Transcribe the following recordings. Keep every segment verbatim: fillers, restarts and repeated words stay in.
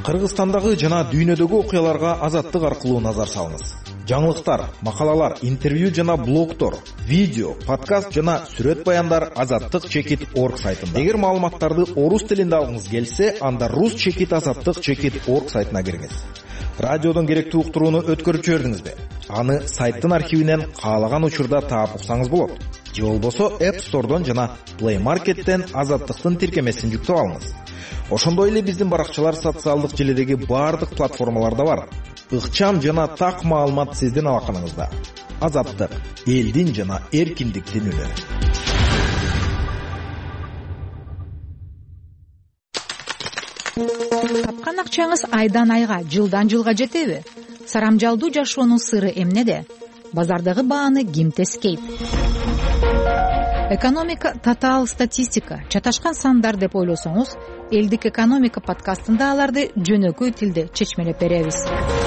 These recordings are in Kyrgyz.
Кыргызстандагы жана дүйнөдөгү окуяларга Азаттык аркылуу назар салыңыз. Жаңылыктар, макалалар, интервью жана блогтор, видео, подкаст жана сүрөт баяндар азаттык чекит точка орг сайтында. Эгер маалыматтарды орус тилинде алгыңыз келсе, анда рус чекит азаттык чекит точка орг сайтына кириңиз. Радиодон керектүү уктурууну өткөрүп жибердиңизби? Аны сайттын архивинен каалаган учурда таап уксаңыз болот. Же болбосо App Store'дон жана Play Market'тен азаттыктын тиркемесин жүктөп алыңыз. Ошондой эле биздин баракчалар социалдык желидеги баардык платформаларда бар. Ыкчам жана так маалымат сиздин алаканыңызда. Азаттык, элдин жана эркиндиктин үнү. Тапкан акчаңыз айдан айга, жылдан жылга жетеби? Сарамжалдуу жашоонун сыры эмнеде? Базардагы бааны ким тескейт? Экономика татаал статистика, чаташкан сандар деп ойлосоңуз, элдик экономика подкастында аларды жөнөкөй тилде чечмелеп беребиз.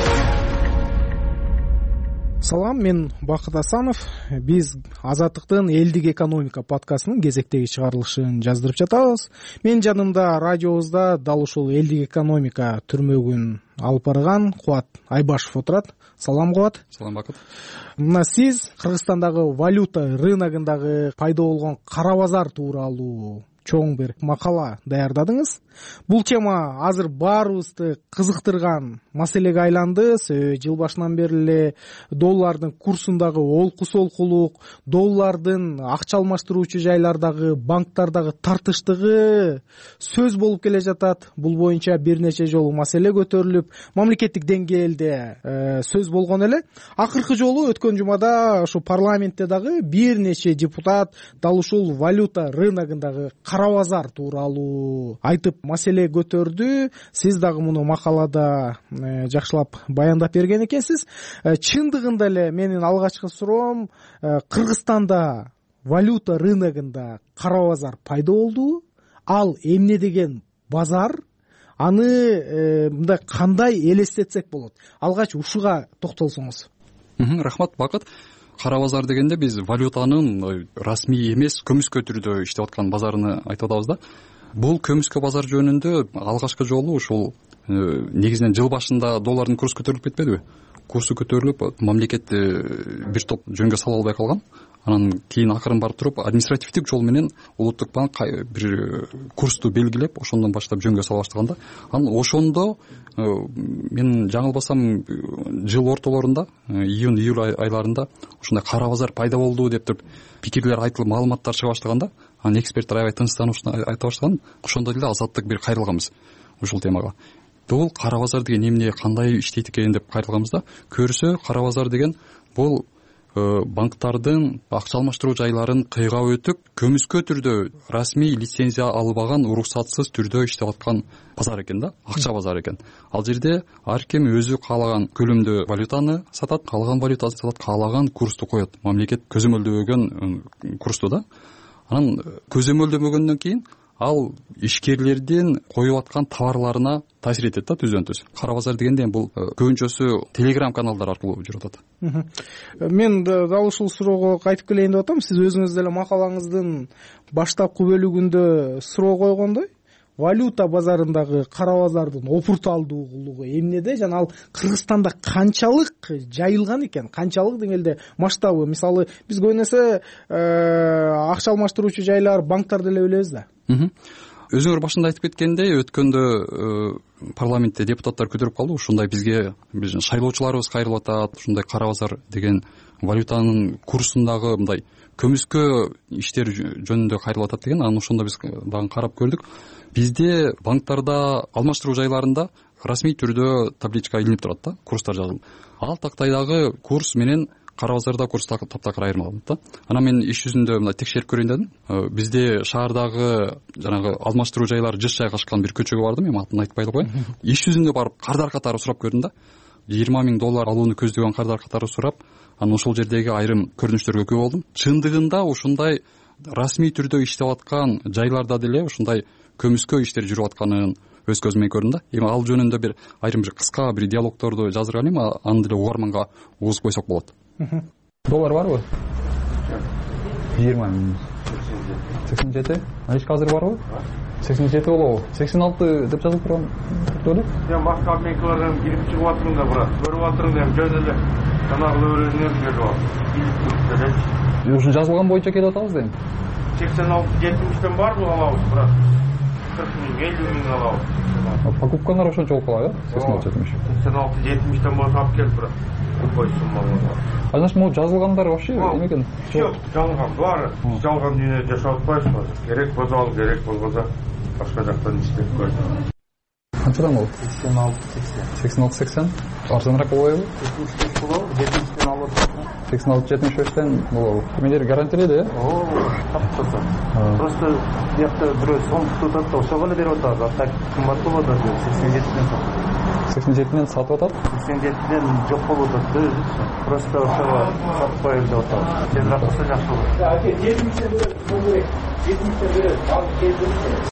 Салам, мен Бакыт Асанов. Биз Азаттыктын элдик экономика подкастынын кезектеги чыгарылышын жаздырып жатабыз. Мен жанымда радиобузда дал ушул элдик экономика түрмөгүн алып барган Кубат Айбашев отурат. Салам, Кубат. Салам, Бакыт. Мына сиз Кыргызстандагы валюта рыногундагы пайда болгон кара базар тууралуу чоң бир макала даярдадыңыз. Бул тема азыр баарыбызды кызыктырган маселеге айланды. Жыл башынан бери эле доллардын курсундагы олку солкулук, доллардын акча алмаштыруучу жайлардагы банктардагы тартыштыгы сөз болуп келе жатат. Бул боюнча бир нече жолу маселе көтөрүлүп, мамлекеттик деңгээлде э, сөз болгон эле. Акыркы жолу өткөн жумада ошо парламентте дагы бир нече депутат дал ушул валюта рыногундагы кара базар тууралуу айтып маселе көтөрдү. Сиз дагы муну макалада э, жакшылап баяндап берген экенсиз. Э, чындыгында эле менин алгачкы суроом, э, Кыргызстанда валюта рыногунда кара базар пайда болду. Ал эмне деген базар? Аны э, мындай кандай элестетсек болот? Алгач ушуга токтолсоңуз. Рахмат, Бакыт. Кара базар дегенде биз валютанын расмий эмес көмүскө түрдө иштеп аткан базарыны айтып атабыз да. Бул көмүскө базар жөнүндө алгачкы жолу ушул негизинен жыл башында доллардын курсу көтөрүлүп кетпедиби? Курсу көтөрүлүп, мамлекет бир топ жөнгө сала албай калган. Анан кийин акырын барып туруп административдик жол менен улуттук банк бир курсту белгилеп, ошондон баштап жөнгө сала баштаганда, анан ошондо мен жаңылбасам жыл ортолорунда, июнь июль айларында ошондой кара базар пайда болду деп туруп пикирлер айтылып, маалыматтар чыга баштаганда, анан эксперттер аябай тынчсызданып айта баштаган. Ошондо эле Азаттык бир кайрылганбыз ушул темага. Бул кара базар деген эмне, кандай иштейт экен деп кайрылганбыз да. Көрсө, кара базар деген бул банктардын акча алмаштыруу жайларын кыйгап өтүп, көмүскө түрдө расмий лицензия албаган, уруксатсыз түрдө иштеп аткан базар экен да, акча базары экен. Ал жерде ар ким өзү каалаган көлөмдө валютаны сатат, каалаган валютасын сатат, каалаган курсту коет. Мамлекет көзөмөлдөгөн курсту да. Анан көзөмөлдөмөгөндөн кийин ал ишкерлердин коюп аткан товарларына таасир этет да, түздөн түз. Кара базар дегенде бул көбүнчөсү телеграм каналдар аркылуу жүрүп атат. Мен дал ушул суроого кайтып келейин деп атам. Сиз өзүңүз деле макалаңыздын баштапкы бөлүгүндө суроо койгондой, валюта базарындагы кара базардын опурталдуулугу эмнеде жана ал Кыргызстанда канчалык жайылган экен, канчалык деңгээлде масштабы? Мисалы, биз көбүн эсе акча алмаштыруучу жайлар, банктарды эле билебиз да. Өзүңөр башында айтып кеткендей, өткөндө парламентте депутаттар көтөрүп калды. Ушундай бизге биздин шайлоочуларыбыз кайрылып атат. Ушундай кара базар деген валютанын курсундагы мындай көмүскө иштер жөнүндө кайрылып атат деген. Анан ошондо биз дагы карап көрдүк. Бизде банктарда, алмаштыруу жайларында расмий түрдө табличка илинип турат да, курстар жазылып. Ал тактайдагы курс менен кара базарда курс таптакыр айырмаланат да. Анан мен иш жүзүндө мындай текшерип көрөйүн дедим. Бизде шаардагы жанагы алмаштыруу жайлары жыш жайгашкан бир көчөгө бардым, мен атын айтпай эле коеюн. Иш жүзүндө барып кардар катары сурап көрдүм да. жыйырма миң доллар алууну көздөгөн кардар катары сурап, анан ошол жердеги айрым көрүнүштөргө күбө болдум. Чындыгында ушундай расмий түрдө иштеп аткан жайларда деле ушундай көмүскө иштер жүрүп атканын өз көзүм менен көрдүм да. Эми ал жөнүндө бир айрым бир кыска бир диалогторду жаздырган элем, аны деле угарманга угузуп койсок болот. Доллар барбы? жыйырма миң. сексен жети. Ачка азыр барбы? сексен жети болобу, сексен алты деп жазылып турган деп эле. Сен башка объектилерден кирип чыгып атырсың да, брат. Көрүп атырсың да, жөн эле жанагы өрөөнөн берип ал. Билип туруп эле. Ушун жазылган боюнча келип атабыз дейм. сексен алты жетимиштен барбы алабыз, брат? кырк миң, элүү миң алабыз. Покупкалар ошончо болуп калат, э? сексен алты жетимиш. сексен алты жетимиштен болсо алып кел, брат. Любой суммалар. А значит, могу жазылгандар вообще эме экен? Жок, жалган баары. Жалган дүйнөдө жашап атпайбызбы? Керек болсо ал, керек болбосо башка жактан иштеп көр. Канчадан болот? сексен алты сексен. сексен алты сексен. Арзаныраак болобу? жетимиш беш болобу? жетимиштен алып сексен алты жетимиш бештен болобу. Эмелер гарантиялайды, э? Оо, тапсырса. Просто бuyakta бирөө сом тутуп атат да, ошого эле берип атабыз. А так кымбат болот да, сексен жетиден сатып. сексен жетиден сатып атат? сексен жетиден жок болуп атат да, просто ошого сатып коелу деп атабыз. Тезирээк болсо жакшы болот. жетимиштен берет, керек. жетимиштен берет, алып келип.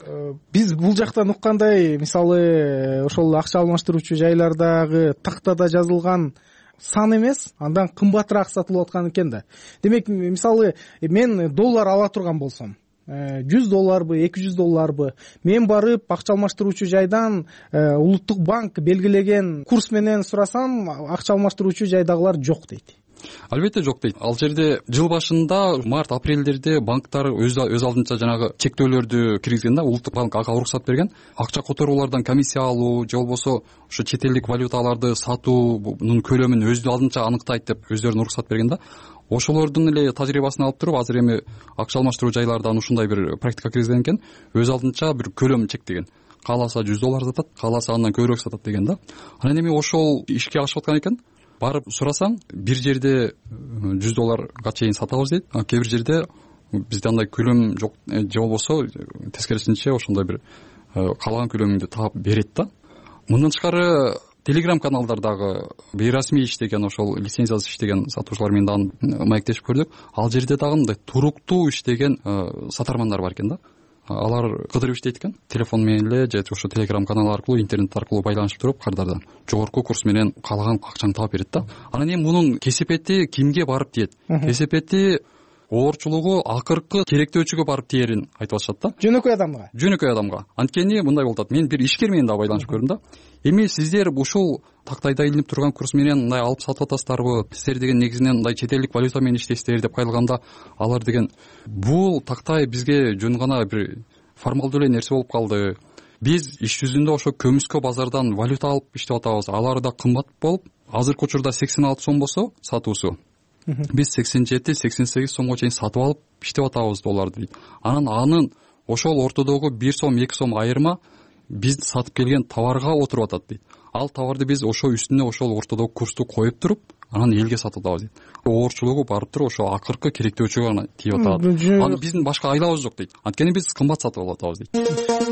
Биз бул жактан уккандай, мисалы ошол акча алмаштыруучу жайлардагы тактада жазылган сан эмес, андан кымбатыраак сатылып аткан экен да. Демек, мисалы мен доллар ала турган болсом, жүз долларбы, эки жүз долларбы, мен барып акча алмаштыруучу жайдан улуттук банк белгилеген курс менен сурасам, акча алмаштыруучу жайдагылар жок дейт. Албетте жок дейт. Ал жерде жыл башында март апрелдерде банктар өз өз алдынча жанагы чектөөлөрдү киргизген да, улуттук банк ага уруксат берген. Акча которуулардан комиссия алуу же болбосо ошо чет элдик валюталарды сатуунун көлөмүн өз алдынча аныктайт деп өздөрүнө уруксат берген да. Ошолордун эле тажрыйбасын алып туруп, азыр эми акча алмаштыруу жайлардан ушундай бир практика киргизген экен. Өз алдынча бир көлөм чектеген. Кааласа жүз доллар сатат, кааласа андан көбүрөөк сатат деген да. Анан эми ошол ишке ашып аткан экен. Барып сурасаң, бир жерде жүз долларга чейин сатабыз дейт, а кээ бир жерде бизде андай көлөм жок, же болбосо тескерисинче ошондой бир каалаган көлөмүндү таап берет да. Мындан тышкары Telegram каналдардагы бейрасмий иштеген, ошол лицензиясыз иштеген сатуучулар менен дагы маектешип көрдүк. Ал жерде дагы мындай туруктуу иштеген сатармандар бар экен да. Алар кыдырып иштейт экен, телефон менен эле же ошо Telegram канал аркылуу, интернет аркылуу байланышып туруп, кардардан жогорку курс менен каалаган акчаңды таап берет да. Анан эми мунун кесепети кимге барып тиет? Кесепети оорчулугу акыркы керектөөчүгө барып тиерин айтып атышат да. Жөнөкөй адамга. Жөнөкөй адамга. Анткени мындай болуп атат. Мен бир ишкер менен да байланышып көрдүм да. Эми сиздер ушул тактайда илинип турган курс менен мындай алып сатып атасыздарбы? Сиздер деген негизинен мындай чет элдик валюта менен иштейсиздер деп кайрылганда, алар деген бул тактай бизге жөн гана бир формалдуу эле нерсе болуп калды. Биз иш жүзүндө ошо көмүскө базардан валюта алып иштеп атабыз. Алар да кымбат болуп, азыркы учурда сексен алты сом болсо сатуусу, биз сексен жети сексен сегиз сомго чейин сатып алып иштеп атабыз долларды дейт. Анан анын ошол ортодогу бир сом эки сом айырма биз сатып келген товарга отуруп атат дейт. Ал товарды биз ошо үстүнө ошол ортодогу курсту коюп туруп, анан элге сатып атабыз дейт. Оорчулугу барып туруп ошо акыркы керектөөчүгө гана тийип атат. Аны биздин башка айлабыз жок дейт. Анткени биз кымбат сатып алып атабыз дейт.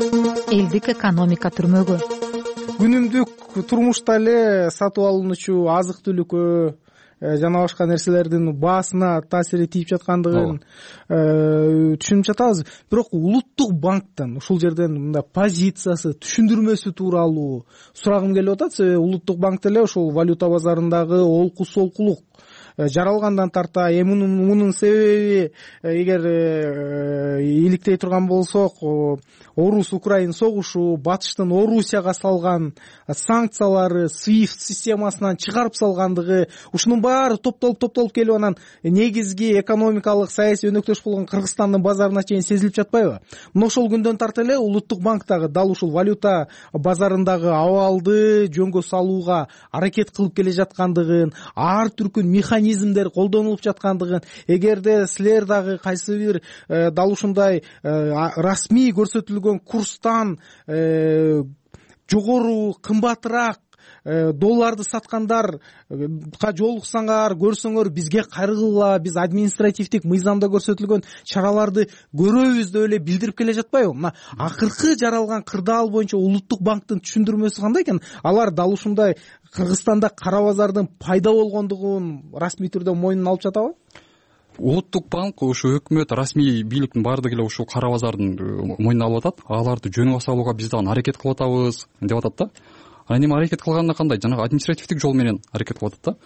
Элдик экономика түрмөгү. Күнүмдүк турмушта эле сатып алынуучу азык түлүккө жана башка нерселердин баасына таасири тийип жаткандыгын түшүнүп жатабыз. Бирок улуттук банктын ушул жерден мындай позициясы, түшүндүрмөсү тууралуу сурагым келип атат. Себеби улуттук банк деле ушул валюта базарындагы олку солкулук жаралгандан тарта, эми мунун себеби эгер иликтей турган болсок, Орус-Украин согушу, батыштын Орусияга салган санкциялары, свифт системасынан чыгарып салгандыгы, ушунун баары топтолуп топтолуп келип анан негизги экономикалык саясий өнөктөш болгон Кыргызстандын базарына чейин сезилип жатпайбы? Мына ошол күндөн тарта эле улуттук банктагы дал ушул валюта базарындагы абалды жөнгө салууга аракет кылып келе жаткандыгын, ар түркүн механизмдер колдонулуп жаткандыгын, эгерде силер дагы кайсы бир дал ушундай расмий көрсөтүлгөн курстан жогору, кымбатыраак долларды саткандарга жолуксаңар, көрсөңөр бизге кайрылгыла, биз административдик мыйзамда көрсөтүлгөн чараларды көрөбүз деп эле билдирип келе жатпайбы? Мына акыркы жаралган кырдаал боюнча улуттук банктын түшүндүрмөсү кандай экен? Алар дал ушундай Кыргызстанда кара базардын пайда болгондугун расмий түрдө мойнуна алып жатабы? Улуттук банк ушу өкмөт, расмий бийликтин баардыгы эле ушул кара базардын мойнуна алып атат. Аларды жөнгө салууга биз дагы аракет кылып атабыз деп атат да. Анан эми аракет кылганда кандай? Жанагы административдик жол менен аракет кылып атат да.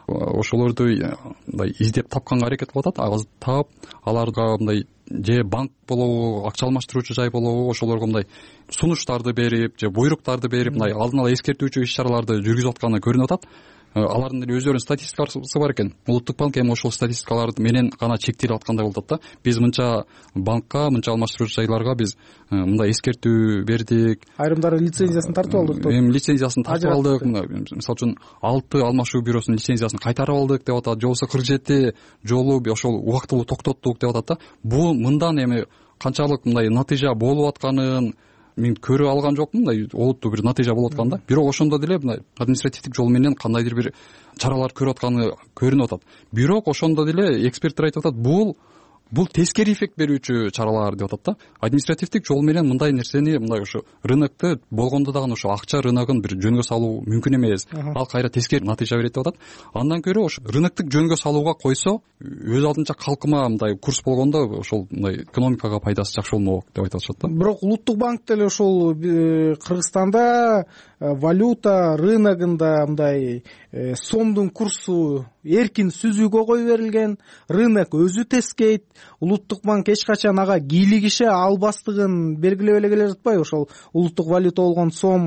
ошолорду мындай издеп тапканга аракет кылып атат. Таап аларга мындай же банк болобу, акча алмаштыруучу жай болобу, ошолорго мындай сунуштарды берип же буйруктарды берип мындай алдын ала эскертүүчү иш чараларды жүргүзүп атканы көрүнүп атат. Алардын деле өздөрүнүн статистикасы бар экен. Улуттук банк эми ошол статистикалар менен гана чектелип аткандай болуп атат да. Биз мынча банкка, мынча алмаштыруучу жайларга биз мындай эскертүү бердик. Айрымдары лицензиясын тартып алдык деп. Эми лицензиясын тартып алдык. Мисалы үчүн алты алмашуу бюросунун лицензиясын кайтарып алдык деп атат. Же болбосо кырк жети жолу ошол убактылуу токтоттук деп атат да. Бул мындан эми канчалык мындай натыйжа болуп атканын мен көрүп алган жокмун. Мындай олуттуу бир натыйжа болуп аткан да. Бирок ошондо деле мындай административдик жол менен кандайдыр бир чаралар көрүп атканы көрүнүп атат. Бирок ошондо деле эксперттер айтып атат, бул бул тескери эффект берүүчү чаралар деп атат да. Административдик жол менен мындай нерсени, мындай ошо рынокты болгондо дагы ошо акча рыногун бир жөнгө салуу мүмкүн эмес. Ал кайра тескери натыйжа берет деп атат. Андан көрө ошо рыноктук жөнгө салууга койсо, өз алдынча калкыма мындай курс болгондо ошол мындай экономикага пайдасы жакшы болмок деп айтып атышат да. Бирок улуттук банк деле ошол Кыргызстанда валюта рыногунда мындай сомдун курсу эркин сүзүүгө кое берилген, рынок өзү тескейт, улуттук банк эч качан ага кийлигише албастыгын белгилеп эле келе жатпайбы? Ошол улуттук валюта болгон сом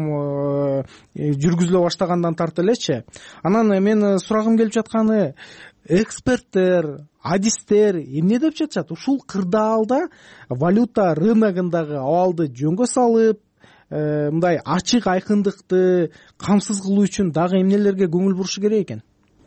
жүргүзүлө баштагандан тартып элечи. Анан мен сурагым келип жатканы, эксперттер, адистер эмне деп жатышат? Ушул кырдаалда валюта рыногундагы абалды жөнгө салып, мындай ачык айкындыкты камсыз кылуу үчүн дагы эмнелерге көңүл бурушу керек экен?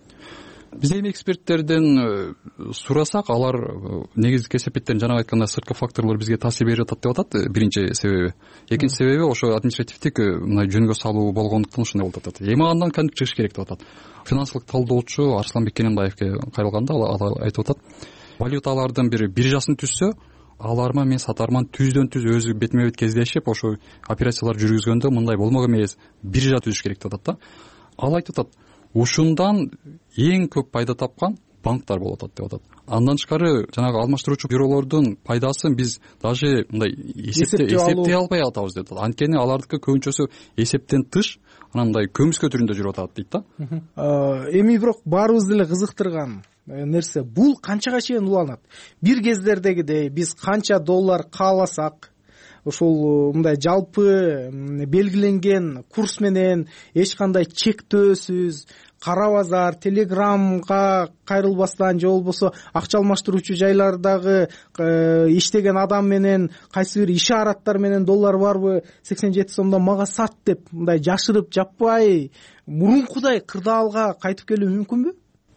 Биз эми эксперттерден сурасак, алар негизги кесепеттерин жана айткандай сырткы факторлор бизге таасир берип атат деп атат. Биринчи себеби. Экинчи себеби ошо административдик мындай жөнгө салуу болгондуктан ушундай болуп атат. Эми андан кантип чыгыш керек деп атат. Финансылык талдоочу Арсланбек Кененбаевке кайрылганда ал айтып атат, валюталардын бир биржасын түзсө, аларма мен сатарман түздөн түз өзү бетме бет кездешип, ошо операциялар жүргүзгөндө мындай болмок эмес, биржа түзүш керек деп атат да. Ал айтып атат, ушундан эң көп пайда тапкан банктар болуп атат деп атат. Андан тышкары жанагы алмаштыруучу бюролордун пайдасын биз даже мындай эсептей албай атабыз деп атат. Анткени алардыкы көбүнчөсү эсептен тыш, анан мындай көмүскө түрүндө жүрүп атат дейт да. Эми бирок баарыбызды эле кызыктырган нерсе, бул канчага чейин уланат? Бир кездердегидей биз канча доллар кааласак, ошол мындай жалпы белгиленген курс менен эч кандай чектөөсүз, кара базар, телеграмга кайрылбастан же болбосо акча алмаштыруучу жайлардагы иштеген адам менен кайсы бир ишараттар менен доллар барбы сексен жети сомдон мага сат деп мындай жашырып жаппай мурункудай кырдаалга кайтып келүү мүмкүнбү?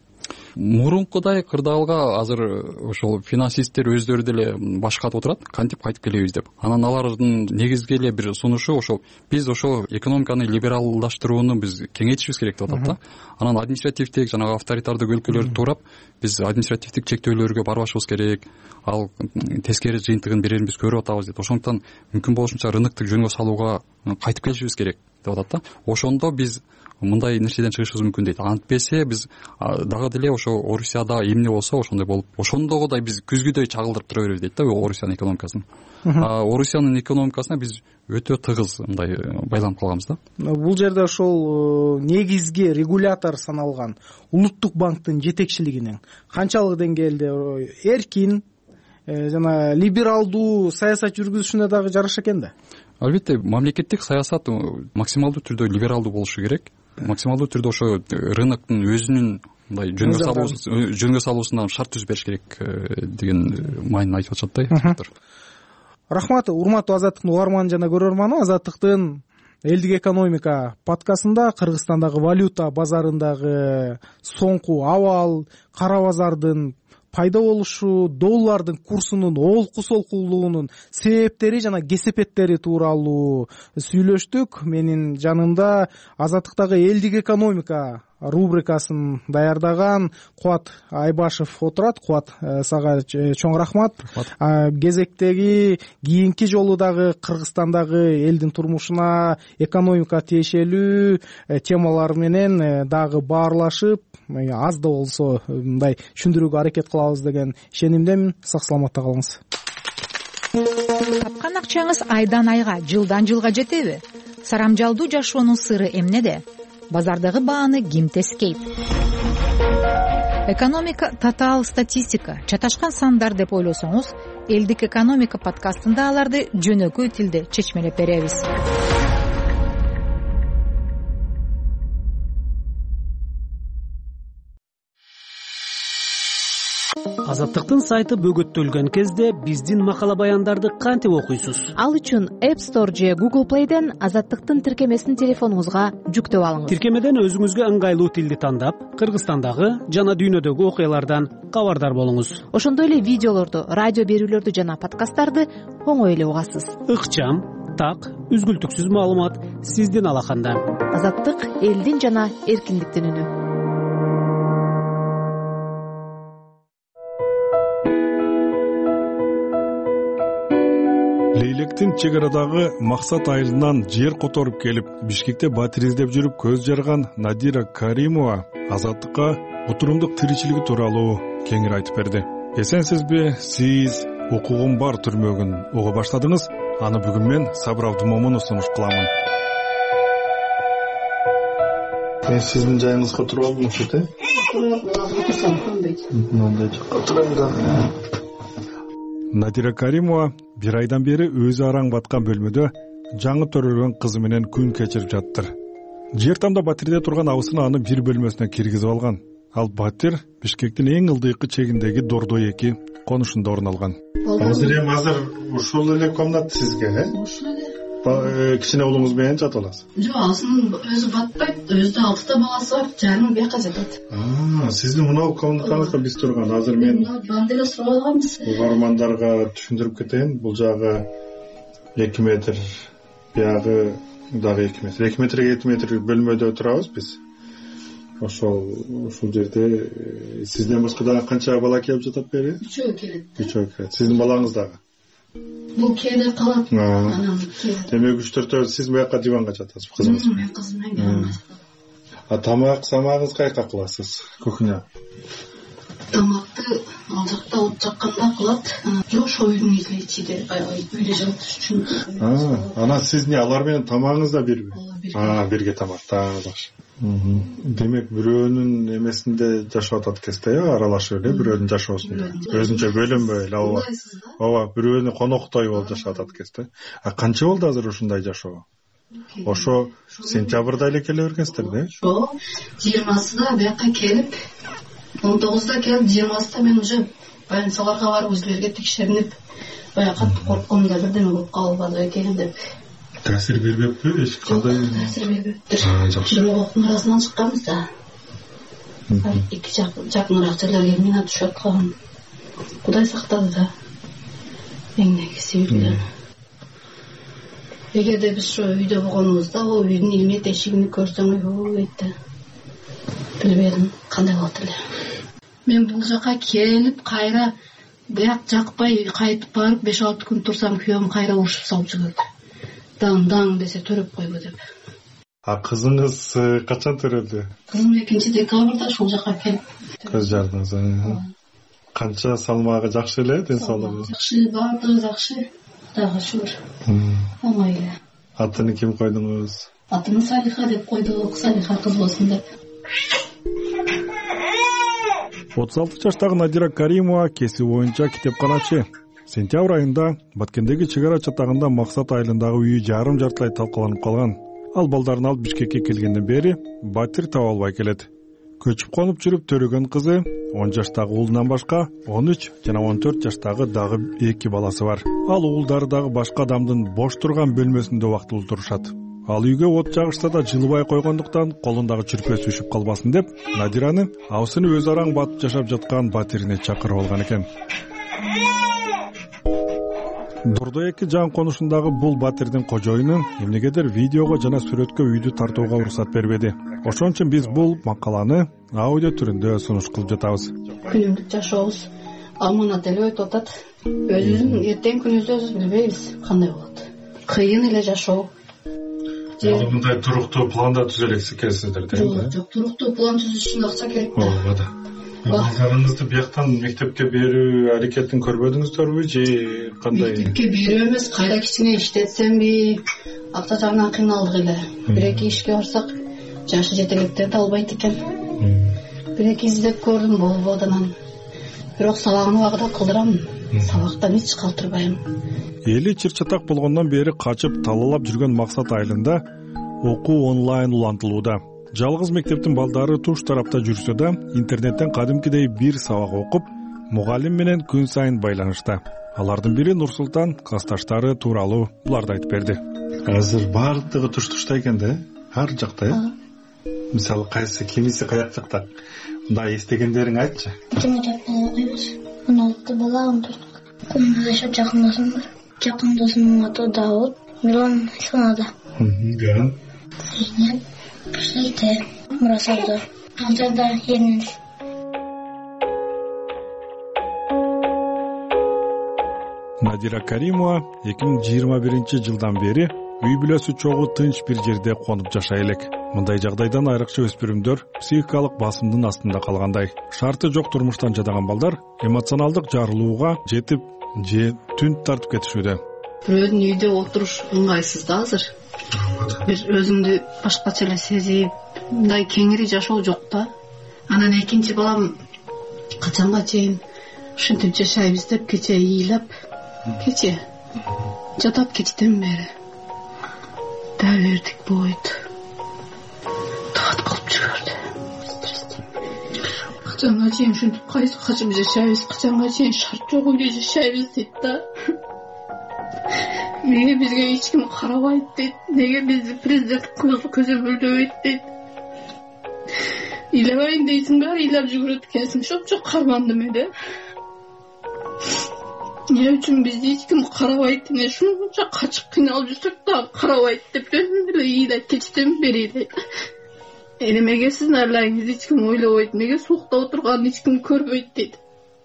Мурункудай кырдаалга азыр ошол финансисттер өздөрү деле баш катып отурат, кантип кайтып келебиз деп. Анан алардын негизги эле бир сунушу ошол биз ошол экономиканы либералдаштырууну биз кеңейтишибиз керек деп атат да. Анан административдик жанагы авторитардык өлкөлөрдү туурап биз административдик чектөөлөргө барбашыбыз керек. Ал тескери жыйынтыгын берерин биз көрүп атабыз дейт. Ошондуктан мүмкүн болушунча рыноктук жөнгө салууга кайтып келишибиз керек деп атат да. Ошондо биз мындай нерседен чыгышыбыз мүмкүн дейт. Антпесе биз дагы деле ошо Орусияда эмне болсо ошондой болуп, ошондогудай биз күзгүдөй чагылдырып тура беребиз дейт да Орусиянын экономикасын. Орусиянын экономикасына биз өтө тыгыз мындай байланып калганбыз да. Бул жерде ошол негизги регулятор саналган улуттук банктын жетекчилигинин канчалык деңгээлде эркин жана либералдуу саясат жүргүзүшүнө дагы жараша экен да. Албетте, мамлекеттик саясат максималдуу түрдө либералдуу болушу керек. Максималдуу түрдө ошо рыноктун өзүнүн мындай жөнгө салуу жөнгө салуусунан шарт түзүп бериш керек деген маанини айтып атышат да. Рахмат, урматтуу Азаттыктын угарманы жана көрөрманы. Азаттыктын элдик экономика подкастында Кыргызстандагы валюта базарындагы соңку абал, кара базардын пайда болушу, доллардын курсунун олку солкулуунун себептери жана кесепеттери тууралуу сүйлөштүк. Менин жанымда Азаттыктагы элдик экономика рубрикасын даярдаган Кубат Айбашев отурат. Кубат, сага чоң рахмат. Кезектеги кийинки жолу дагы Кыргызстандагы элдин турмушуна экономика тиешелүү темалар менен дагы баарлашып, аз да болсо мындай түшүндүрүүгө аракет кылабыз деген ишенимдемин. Сак саламатта калыңыз. Тапкан акчаңыз айдан айга, жылдан жылга жетеби? Сарамжалдуу жашоонун сыры эмнеде? Базардагы бааны ким тескейт? экономика татаал статистика, чаташкан сандар деп ойлосоңуз, элдик экономика подкастында аларды жөнөкөй тилде чечмелеп беребиз. Азаттыктын сайты бөгөттөлгөн кезде биздин макала баяндарды кантип окуйсуз? Ал үчүн App Store же Google Play'ден Азаттыктын тиркемесин телефонуңузга жүктөп алыңыз. Тиркемеден өзүңүзгө ыңгайлуу тилди тандап, Кыргызстандагы жана дүйнөдөгү окуялардан кабардар болуңуз. Ошондой эле видеолорду, радио берүүлөрдү жана подкасттарды оңой эле угасыз. Ыкчам, так, үзгүлтүксүз маалымат сиздин алаканда. Азаттык элдин жана эркиндиктин үнү. Лейлектин чек арадагы Максат айылынан жер которуп келип, Бишкекте батир издеп жүрүп көз жарган Надира Каримова Азаттыкка утурумдук тиричилиги тууралуу кеңири айтып берди. Эсенсизби, сиз укугум бар түрмөгүн уга баштадыңыз. Аны бүгүн мен Сабыр Абдумомунов сунуш кыламын. Мен сиздин жайыңызга туруп алдым ушете. Надира Каримова бир айдан бери өзү араң баткан бөлмөдө жаңы төрөлгөн кызы менен күн кечирип жаттыр. Жер тамда батирде турган абысыны аны бир бөлмөсүнө киргизип алган. Ал батир Бишкектин эң ылдыйкы чегиндеги Дордой эки конушунда орун алган. Азыр эми азыр ушул эле комната сизге, э? Ушул эле. Кичине уулуңуз менен жатып аласыз. Жок, азыр өзү батпайт, өзүдө алтыта баласы бар, жарым бияка жатат. Аа, сиздин мынау комнатаңызда биз турган. Азыр мен банда эле сурап алганбыз. Угармандарга түшүндүрүп кетейин. Бул жагы эки метр, биягы дагы эки метр. эки метр эки метр бөлмөдө турабыз биз. Ошол ушул жерде сизден башка дагы канча бала келип жатат бери? Үчөө келет. Үчөө келет. Сиздин балаңыз дагы? Бул кээде калат. Анан демек үч төртөө сиз бияка диванга жатасыз, кызыңыз менен. Мен кызым менен диванга жатам. А тамак самагыңыз кайка кыласыз? Кухня. Тамакты ал жакта от жакканда кылат. Жок, ошо үйдүн ичинде, үйдө жатыш үчүн. Аа, анан сиз эмне алар менен тамагыңыз да бирби? Аа, бирге тамак. Да, жакшы. Демек бирөөнүн эмесинде жашап атат экенсиз, э, аралашып эле бирөөнүн жашоосунда. Өзүнчө бөлөнбөй эле, ооба. Ооба, бирөөнү коноктой болуп жашап атат экенсиз. А канча болду азыр ушундай жашоо? Ошо сентябрда эле келе бергенсиздер да? Жок, жыйырмасында бияка келип, он тогузда келип, жыйырмасында мен уже больницаларга барып өзлөргө текшеринип, бая катты коркком да бирдеме болуп калбады экен деп. Таасир бербеппи? Эч кандай? Таасир бербептир. Бирок октун арасынан чыкканбыз да. Эки жакыныраак жерлерге мина түшүп аткан. Кудай сактады да. Эмнеси үйдө. Эгерде биз ошо үйдө болгонубузда, ал үйдүн эмне тешигин көрсөң, ой да. Билбедим кандай болот эле. Мен бул жака келип, кайра бияк жакпай кайтып барып беш алты күн турсам, күйөөм кайра урушуп салып жиберди. Даң-даң десе төрөп койбу деп. А кызыңыз качан төрөлдү? Кызым экинчи декабрда ушул жака келип. Көз жардыңыз. Канча салмагы жакшы эле, ден соолугу? Жакшы, баардыгы жакшы. Кудайга шүгүр. Оңой эле. Атын ким койдуңуз? Атын Салиха деп койдук, Салиха кыз болсун деп. отуз алты жаштагы Надира Каримова кесип боюнча китепканачы. Сентябрь айында Баткендеги чек ара чатагында Максат айылындагы үйү жарым жартылай талкаланып калган. Ал балдарын алып Бишкекке келгенден бери батир таба албай келет. Көчүп конуп жүрүп төрөгөн кызы, он жаштагы уулунан башка он үч жана он төрт жаштагы дагы эки баласы бар. Ал уулдары дагы башка адамдын бош турган бөлмөсүндө убактылуу турушат. Ал үйгө от жагышса да жылыбай койгондуктан колундагы чүрпөсү үшүп калбасын деп, Надираны абысыны өз араң батып жашап жаткан батирине чакырып алган экен. Дордой эки жан конушундагы бул батирдин кожоюну эмнегедир видеого жана сүрөткө үйдү тартууга уруксат бербеди. Ошон үчүн биз бул макаланы аудио түрүндө сунуш кылып жатабыз. Күнүмдүк жашообуз аманат эле өтүп атат. Өзүбүздүн эртең күнүбүздү өзүбүз билбейбиз кандай болот. Кыйын эле жашоо. Ал мындай туруктуу планда түзө экенсиздер, да? Жок, туруктуу план түзүш үчүн акча керек да. Ооба да. Балдарыңызды бияктан мектепке берүү аракетин көрбөдүңүздөрбү же кандай? Мектепке берүү эмес, кайда кичине иштетсемби, акча жагынан кыйналдык эле. Бир эки ишке барсак, жашы жетелектерди албайт экен. бир эки издеп көрдүм, болбоду анан. Бирок сабагын убагында кылдырам, сабактан эч калтырбайм. Эли чыр-чатак болгондон бери качып талалап жүргөн Максат айылында окуу онлайн улантылууда. Жалгыз мектептин балдары туш тарапта жүрсө да, интернеттен кадимкидей бир сабак окуп, мугалим менен күн сайын байланышта. Алардын бири Нурсултан классташтары тууралуу буларды айтып берди. Азыр баардыгы туш-тушта экен да, ар жакта э. Мисалы кайсы кимиси каяк жакта. Мындай эстегендериң айтчы. Жамаат окуйбуз. он алты бала, он төрт. Көмүр жашап жакын досум бар. Жакын досумдун аты Дауд, Милан Исламада. Ган. Зейнеп, Пирсейте, Мурасабда. Азырда Ернин. Надира Каримова эки миң жыйырма биринчи жылдан бери үй бүлөсү чогуу тынч бир жерде конуп жашай элек. Мындай жагдайдан айрыкча өспүрүмдөр психикалык басымдын астында калгандай. Шарты жок турмуштан жадаган балдар эмоционалдык жарылууга жетип же түн тартып кетишүүдө. Бирөөнүн үйдө отуруш ыңгайсыз да азыр. Бир өзүңдү башкача эле сезип, мындай кеңири жашоо жок да. Анан экинчи балам качанга чейин ушинтип жашайбыз деп кече ыйлап, кече жатап кечтен бери да бердик бойт. Таат кылып жиберди. Качанга чейин ушинтип кайсы качып жашайбыз, качанга чейин шарт жок үйдө жашайбыз дейт да. Неге бизге эч ким карабайт дейт, неге бизди президент көзөмөлдөбөйт дейт. Ыйлабайын дейсиң, баары ыйлап жүгүрөт экенсиң, шопчо кармандым эле. Эмне үчүн бизди эч ким карабайт, эмне ушунча качып кыйналып жүрсөк да карабайт деп өзүм эле ыйлайт, кечтен бери ыйлайт. Эмнеге сиздин арларыңызды эч ким ойлобойт, эмнеге суукта отурганын эч ким көрбөйт дейт.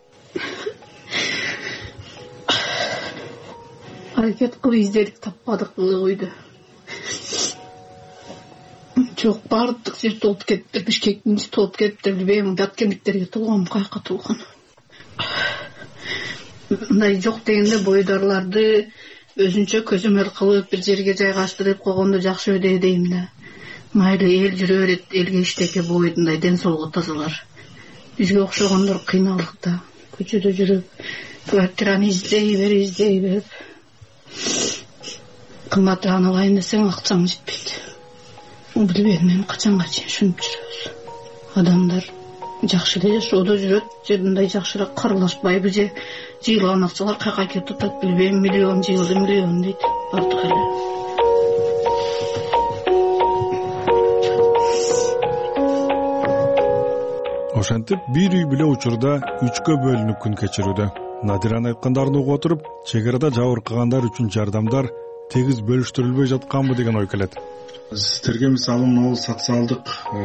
Аракет кылып издедик, таппадык бул үйдө. Жок, баардык жер толуп кетти, Бишкектин ичи толуп кетти, билбейм, даткендиктерге толгон, каяка толгон. Мындай жок дегенде бойдарларды өзүнчө көзөмөл кылып бир жерге жайгаштырып койгонду жакшы өдө дейм да. Майлы эл жүрө берет, элге иштеке бойду, мындай ден соолугу тазалар. Бизге окшогондор кыйналдык да. Көчөдө жүрүп, квартираны издей берип, издей берип. Кымбатыраан алайын десең акчаң жетпейт. Билбейм, эми качанга чейин ушинтип жүрөбүз. Адамдар жакшы эле жашоодо жүрөт, же мындай жакшыраак каралашпайбы, же жыйылган акчалар каяка кетип атат, билбейм, миллион жыйылды, миллион дейт бардык эле. Ошентип бир үй бүлө учурда үчкө бөлүнүп күн кечирүүдө. Надиранын айткандарын угуп отуруп, чек арада жабыркагандар үчүн жардамдар тегиз бөлүштүрүлбөй жатканбы деген ой келет. Сиздерге мисалы могул социалдык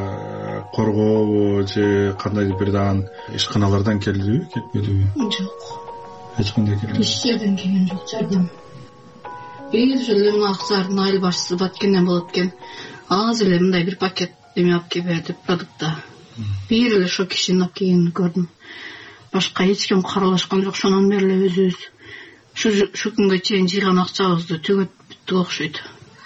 коргообу же кандайдыр бир даан ишканалардан келдиби, кетпедиби? Жок. Эч кандай келбеди. Эч жерден келген жок жардам. Бир эле аксардын айыл башчысы Баткенден болот экен. Азыр эле мындай бир пакет эме алып келип берди, продукта. Бир эле ошо кишинин алып келгенин көрдүм. Башка эч ким каралашкан жок, ошондон бери эле өзүбүз ушу күнгө чейин жыйган акчабызды төгөт бүттүк окшойт.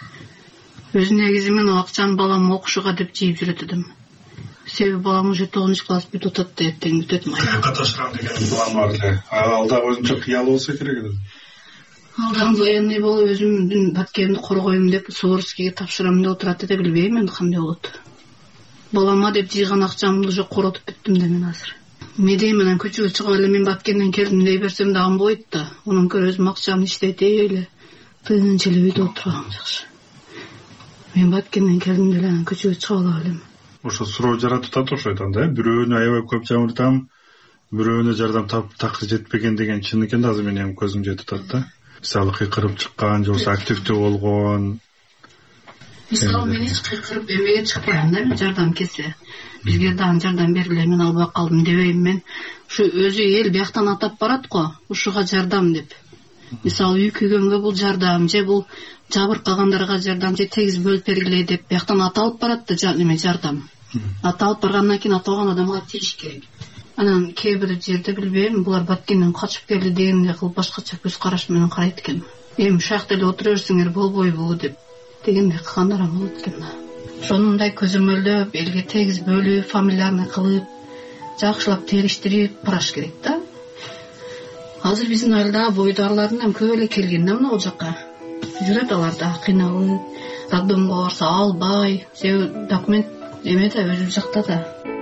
Өз негизи мен акчаны балам окушуга деп жыйып жүрөт эдим. Себеби балам уже тогузунчу класс бүтүп атат да, эртең бүтөт май. Каташырам деген план бар эле. Ал да өзүнчө кыял болсо керек эле. Алдан военный болуп өзүмдүн Баткенди коргойм деп Суворскийге тапшырам деп отурат эде, билбейм эми кандай болот. Балама деп жыйган акчамды уже коротуп бүттүм да мен азыр. Медей менен көчөгө чыгып эле мен Баткенден келдим дей берсем да болбойт да. Онун көрө өзүм акчамды иштетей эле тынч эле үйдө отурган жакшы. Мен Баткенден келдим деле анан көчөгө чыгып ала элем. Ошо суроо жаратып атат окшойт анда, бирөөнү аябай көп жамыртам, бирөөнү жардам тап такыр жетпеген деген чын экен да, азыр менин көзүм жетип атат да. Мисалы кыйкырып чыккан, же болбосо активдүү болгон. Мисалы мен эч кыйкырып эмеге чыкпайм да, жардам келсе. Бизге дагы жардам бериле, мен албай калдым дебейм мен. Ушу өзү эл бияктан атап барат го, ушуга жардам деп. Мисалы үй күйгөнгө бул жардам, же бул жабыркагандарга жардам, же тегиз бөлүп бергиле деп бияктан аталып барат да, эме жардам. Аталып баргандан кийин аталган адамга тийиш керек. Анан кээ бир жерде билбейм, булар Баткенден качып келди дегенде кылып башкача көз караш менен карайт экен. Эми ушул жакта эле отура берсеңер болбойбу деп дегенде кылгандар болот экен да. Ошондой көзөмөлдөп, элге тегиз бөлүп, фамилияны кылып, жакшылап териштирип бараш керек да. Азыр биздин айылда бойдарлардын эми көп эле келген да мына бул жака. Жүрөт алар да кыйналып, роддомго барса албай, себеби документ эме да өзүбүз жакта да.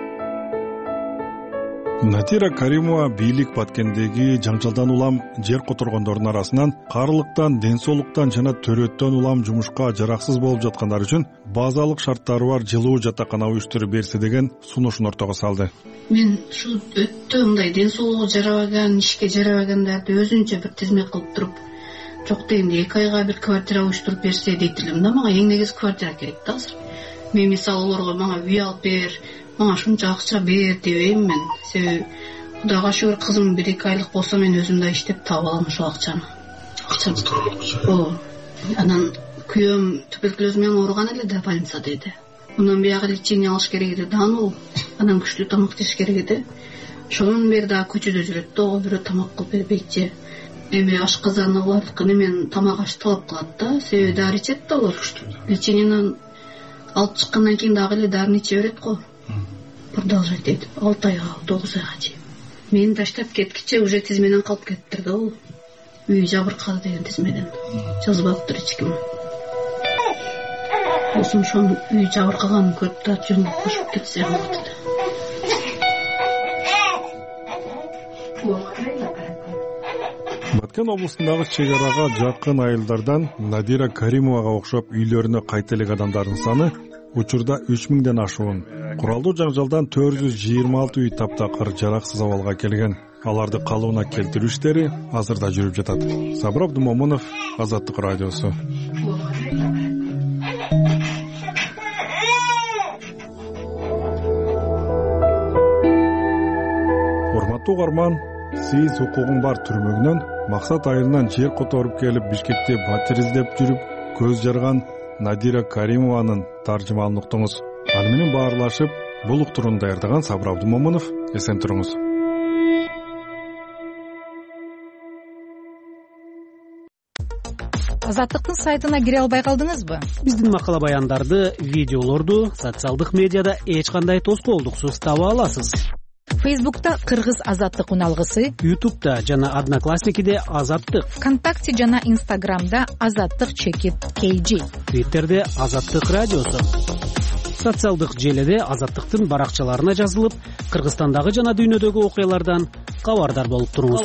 Надира Каримова бийлик Баткендеги жаңжалдан улам жер которгондордун арасынан карылыктан, ден соолуктан жана төрөттөн улам жумушка жараксыз болуп жаткандар үчүн базалык шарттары бар жылуу жатакана уюштуруп берсе деген сунушун ортого салды. Мен ушу өтө мындай ден соолугу жарабаган, ишке жарабагандарды өзүнчө бир тизме кылып туруп, жок дегенде эки айга бир квартира уюштуруп берсе дейт элем да. Мага эң негизи квартира керек да азыр. Мен мисалы олорго мага үй алып бер, мага шунча акча бер дебейм мен. Себеби Кудайга шүгүр кызым бир эки айлык болсо мен өзүм да иштеп таап алам ошол акчаны. Акчаны турган. Анан күйөөм туберкулез менен ооруган эле да больницада эди. Мындан бияга лечение алыш керек эди, даануу. Анан күчтүү тамак жеш керек эди. Ошонун бери дагы көчөдө жүрөт да, бирөө тамак кылып бербейт же. Эми ашказаны бардыкыны мен тамак аш талап кылат да, себеби дары ичет да алар. Лечениеден алып чыккандан кийин дагы эле дарыны иче берет го. Продолжать этип алты айга, тогуз айга чейин. Мени таштап кеткиче уже тизменен калып кетиптир да ол. Үй жабыркады деген тизмеден. Жазбаптыр эч ким. Осум ошонун үй жабыркаганын көрүп да жөн кошуп кетсе болот эле. Баткен облусундагы чек арага жакын айылдардан Надира Каримовага окшоп үйлөрүнө кайта элек адамдардын саны учурда үч миңден ашуун. Куралдуу жаңжалдан төрт жүз жыйырма алты үй таптакыр жараксыз абалга келген. Аларды калыбына келтирүү иштери азырда жүрүп жатат. Сабыр Абдумомунов, Азаттык радиосу. Урматтуу угарман, сиз укугуң бар түрмөгүнөн Максат айылынан жер которуп келип Бишкекте батир издеп жүрүп көз жарган Надира Каримованын таржымалын уктуңуз. Аны менен баарлашып, бул уктурууну даярдаган Сабыр Абдумомунов, эсен туруңуз. Азаттыктын сайтына кире албай калдыңызбы? Биздин макала баяндарды, видеолорду социалдык медиада эч кандай тоскоолдуксуз таба аласыз. Фейсбукта Кыргыз Азаттык уналгысы, Ютубта жана Одноклассникиде Азаттык, ВКонтакте жана Инстаграмда Азаттык чекит кей джи, Твиттерде Азаттык радиосу. Социалдык желеде Азаттыктын баракчаларына жазылып, Кыргызстандагы жана дүйнөдөгү окуялардан кабардар болуп туруңуз.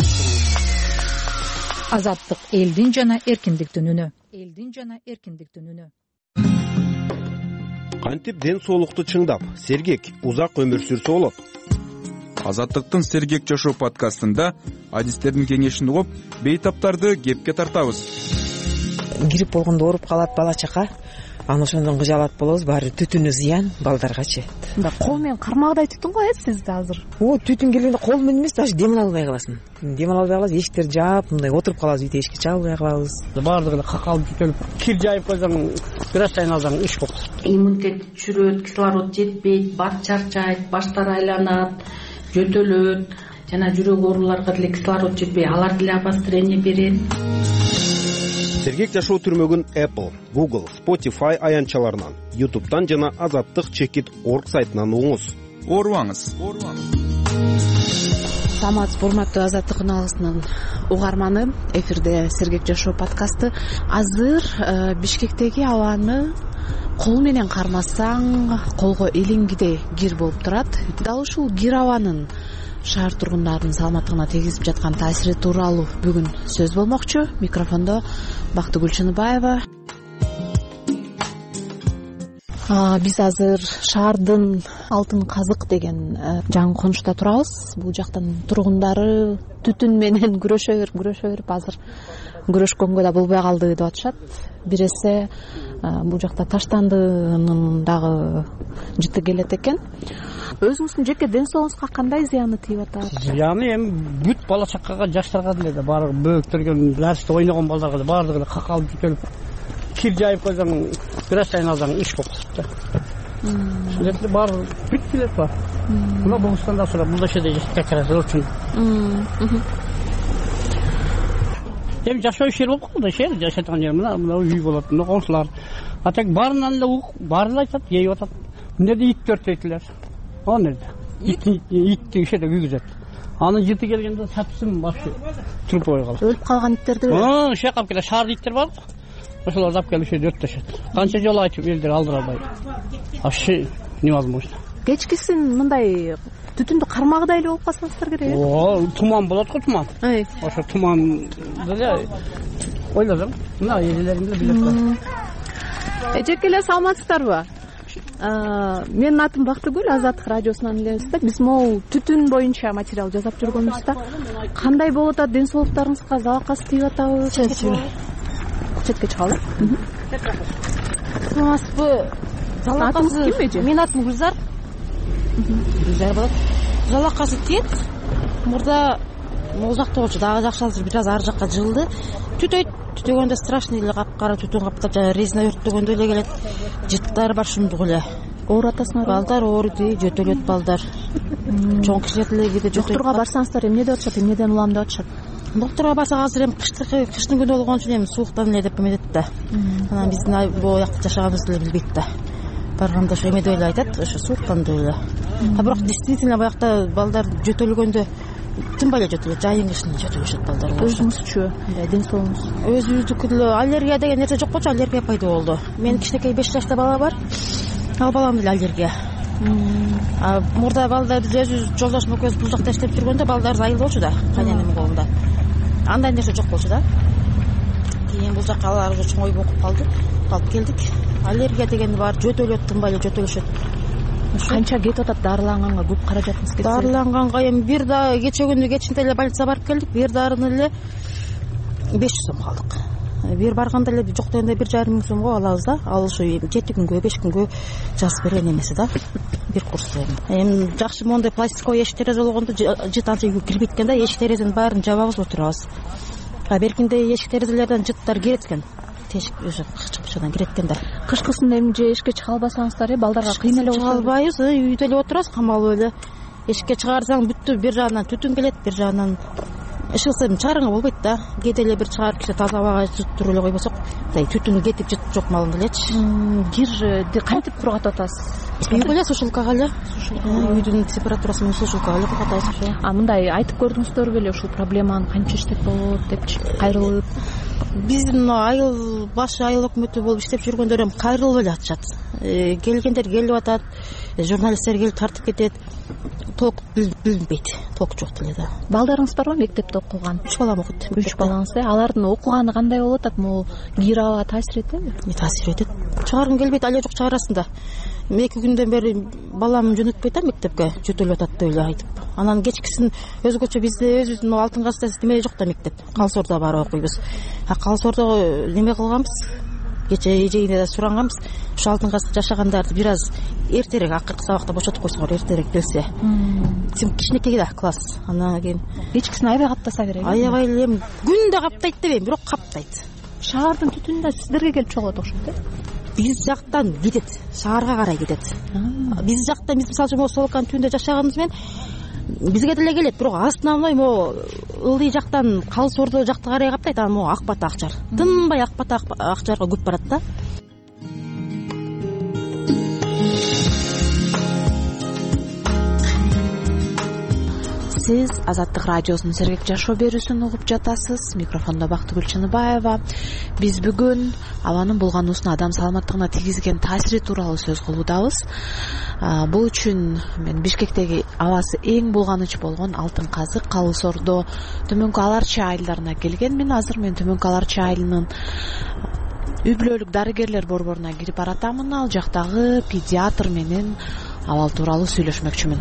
Азаттык элдин жана эркиндиктин үнү. Элдин жана эркиндиктин үнү. Кантип ден соолукту чыңдап, сергек, узак өмүр сүрсө болот? Азаттыктын Сергек жашоо подкастында адистердин кеңешин угуп, бейтаптарды кепке тартабыз. Грипп болгондо ооруп калат бала чака, аны ошондон кыжалат болобуз, баары түтүнү зыян балдаргачы. Мында кол менен кармагыдай түтүн го сизде азыр. О, түтүн келгенде кол менен эмес, даже дем албай каласың. Дем албай каласың, эшиктерди жаап, мындай отуруп калабыз, үйдө эшикти чалбай калабыз. Баардыгы эле какалып бүтөлүп, кир жайып койсоң, бир аз сайын алсаң иш болот. Иммунитет чүрөт, кислород жетпейт, баш чарчайт, баштар айланат, жөтөлөт, жана жүрөк ооруларга деле кислород жетпей, алар деле обострение берет. Сергек жашоо түрмөгүн Apple, Google, Spotify аянтчаларынан, YouTube'дан жана азаттык чекит точка орг сайтынан угуңуз. Оорубаңыз. Саламатсызбы, урматтуу Азаттык уналгысынын угарманы, эфирде Сергек жашоо подкасты. Азыр Бишкектеги абаны кол менен кармасаң колго илингидей кир болуп турат. Дал ушул кир абанын шаар тургундарынын саламаттыгына тийгизип жаткан таасири тууралуу бүгүн сөз болмокчу. Микрофондо Бактыгүл Чыныбаева. Биз азыр шаардын Алтын Казык деген жаңы конушта турабыз. Бул жактын тургундары түтүн менен күрөшө берип, күрөшө берип азыр күрөшкөнгө да болбой калды деп атышат. Бир эсе бул жакта таштандынын дагы жыты келет экен. Өзүңүздүн жеке ден соолугуңузга кандай зыяны тийип атат? Зыяны эми бүт бала чакага, жаштарга деле, баары бөөктөргө, ларсте ойногон балдарга да баардыгы эле какалып бүтөлүп, кир жайып койсоң, бир аз сайын алсаң иш болот да. Ушул баары бүт билет бар. Мына Богустанда ошо бул жерде жашап келет үчүн. Эми жашоо ишери болуп калды, шер жашаткан жер мына үй болот, мына коңшулар. А так баарынан эле баары айтат, ейип атат. Эмне дейт төрт дейтилер. О нерде? итти ишеде күйгүзөт. Анын жыты келгенде сапсым башы туруп ой калат. Өлүп калган иттерди шакап келе шаар иттер бар. Ошолорду алып келип ишеде өрттөшөт. Канча жолу айтып элдер алдыра албай. Вообще невозможно. Кечкисин мындай түтүндү кармагыдай эле болуп калсаңыздар керек. О, туман болот го туман. Ошо туман деле ойлосоң, мына элелериңди билет. Эжеке эле саламатсыздарбы? Менин атым Бактыгүл, Азаттык радиосунан элебиз да. Биз могу түтүн боюнча материал жасап жүргөнбүз да. Кандай болуп атат? Ден соолуктарыңызга залакасы тийип атабы? Четке чыгалы. Саламатсызбы? Залакасы ким? Менин атым Гүлзар. Гүлзар болот. Залакасы тиет. Мурда могу жакта болчу, дагы жакшы азыр бир аз ары жакка жылды. Түтөйт. Түтөгөндө страшный эле капкара түтүн каптап, жана резина өрттөгөндө эле келет. Жыттар бар шумдук эле. Оор атасыңар? Балдар ооруди, жөтөлөт балдар. Чоң кишилер деле кээде жөтөлөт. Доктурга барсаңыздар эмне деп атышат, эмнеден улам деп атышат? Доктурга барсак азыр эми кыштыкы, кыштын күнү болгон үчүн эми сууктан эле деп эметет да. Анан биздин бул жакта жашаганыбызды эле билбейт да. Барганда ошо эме деп эле айтат, ошо сууктан деп эле. А бирок действительно баягта балдар жөтөлгөндө тынбай эле жөтөлөт, жайын кышын жөтөлүшөт балдар. Өзүңүзчү, ден соолугуңуз? Өзүбүздүкү деле аллергия деген нерсе жок болчу, аллергия пайда болду. Менин кичинекей беш жашта бала бар. Ал балам деле аллергия. А мурда балдар биз өзүбүз жолдошум экөөбүз бул жакта иштеп жүргөндө балдарыбыз айылбочу да, кайненемдин колунда. Андай нерсе жок болчу да. Кийин бул жакка алар уже чоңоюп окуп калды, калып келдик. Аллергия деген бар, жөтөлөт, тынбай эле жөтөлүшөт. Канча кетип атат дарыланганга? Көп каражатыңыз кетти? Дарыланганга эми бир да кече күнү кечинде эле больницага барып келдик. Бир дарыны эле беш жүз сом алдык. Бир барганда эле жок дегенде бир жарым миң сомго алабыз да. Ал ушу жети күнгө, беш күнгө жазып берген эмеси да. Бир курс эми. Эми жакшы мондай пластиковый эшик терезе болгондо жыт анча кирбейт экен да. Эшик терезенин баарын жабабыз, отурабыз. А беркинде эшик терезелерден жыттар кирет экен. Тешик уже кычкычадан кирет экен да. Кышкысында эмне эшикке чыга албасаңыздар, балдарга кыйын эле болот. Чыга албайбыз, үйдө эле отурабыз, камалып эле. Эшикке чыгарсаң бүттү, бир жагынан түтүн келет, бир жагынан ышылса чарыңа болбойт да. Кээде эле бир чыгарып киши таза абага туруп эле койбосок, түтүн кетип жыт жок малында элечи. Кир кантип кургатып атасыз? Үйгө эле сушилкага эле. Үйдүн температурасы менен сушилкага эле кургатабыз. А мындай айтып көрдүңүздөрбү беле ушул проблеманы кантип иштеп болот депчи, кайрылып? Биздин айыл башы айыл өкмөтү болуп иштеп жүргөндөр эми кайрылып эле атышат. Келгендер келип атат, журналисттер келип тартып кетет. Толк билинбейт, толк жок деле да. Балдарыңыз барбы мектепте окуган? Үч балам окуйт. Үч балаңыз, алардын окуганы кандай болуп атат? Могу кир аба таасир этеби? Таасир этет. Чыгаргым келбейт, але жок чыгарасың да. Эки күндөн бери балам жөнөтпөйт да мектепке, жөтөлүп атат деп эле айтып. Анан кечкисин өзгөчө бизде өзүбүздүн алтын кастасы неме жок да мектеп. Калсоордо барып окуйбуз. А Калсоордо неме кылганбыз? Кече эжейине да суранганбыз. Ушу алтын каста жашагандарды бир аз эртерээк акыркы сабакта бошотуп койсоңор, эртерээк келсе. Сен кичинекей да класс. Анан кийин кечкисин аябай каптаса керек. Аябай эле күндө каптайт дебейм, бирок каптайт. Шаардын түтүнү да сиздерге келип чогулат окшойт э? Биз жактан кетет, шаарга карай кетет. Биз жактан биз мисалы үчүн Солоканын түбүндө жашаганыбыз менен бизге деле келет, бирок основной могу ылдый жактан Калсоордо жакты карай каптайт, анан могу Ак Бата Акчар. Тынбай Ак Бата Акчарга көп барат да. Сиз Азаттык радиосунун Сергек жашоо берүүсүн угуп жатасыз. Микрофондо Бактыгүл Чыныбаева. Биз бүгүн абанын булгануусуна адам саламаттыгына тийгизген таасири тууралуу сөз кылуудабыз. Бул үчүн мен Бишкектеги абасы эң булганыч болгон Алтын Казык, Калысоордо Төмөнкү Аларчы айылдарына келгенмин. Азыр мен Төмөнкү Аларчы айылынын үй бүлөлүк дарыгерлер борборуна кирип баратамын. Ал жактагы педиатр менен абал тууралуу сүйлөшмөкчүмүн.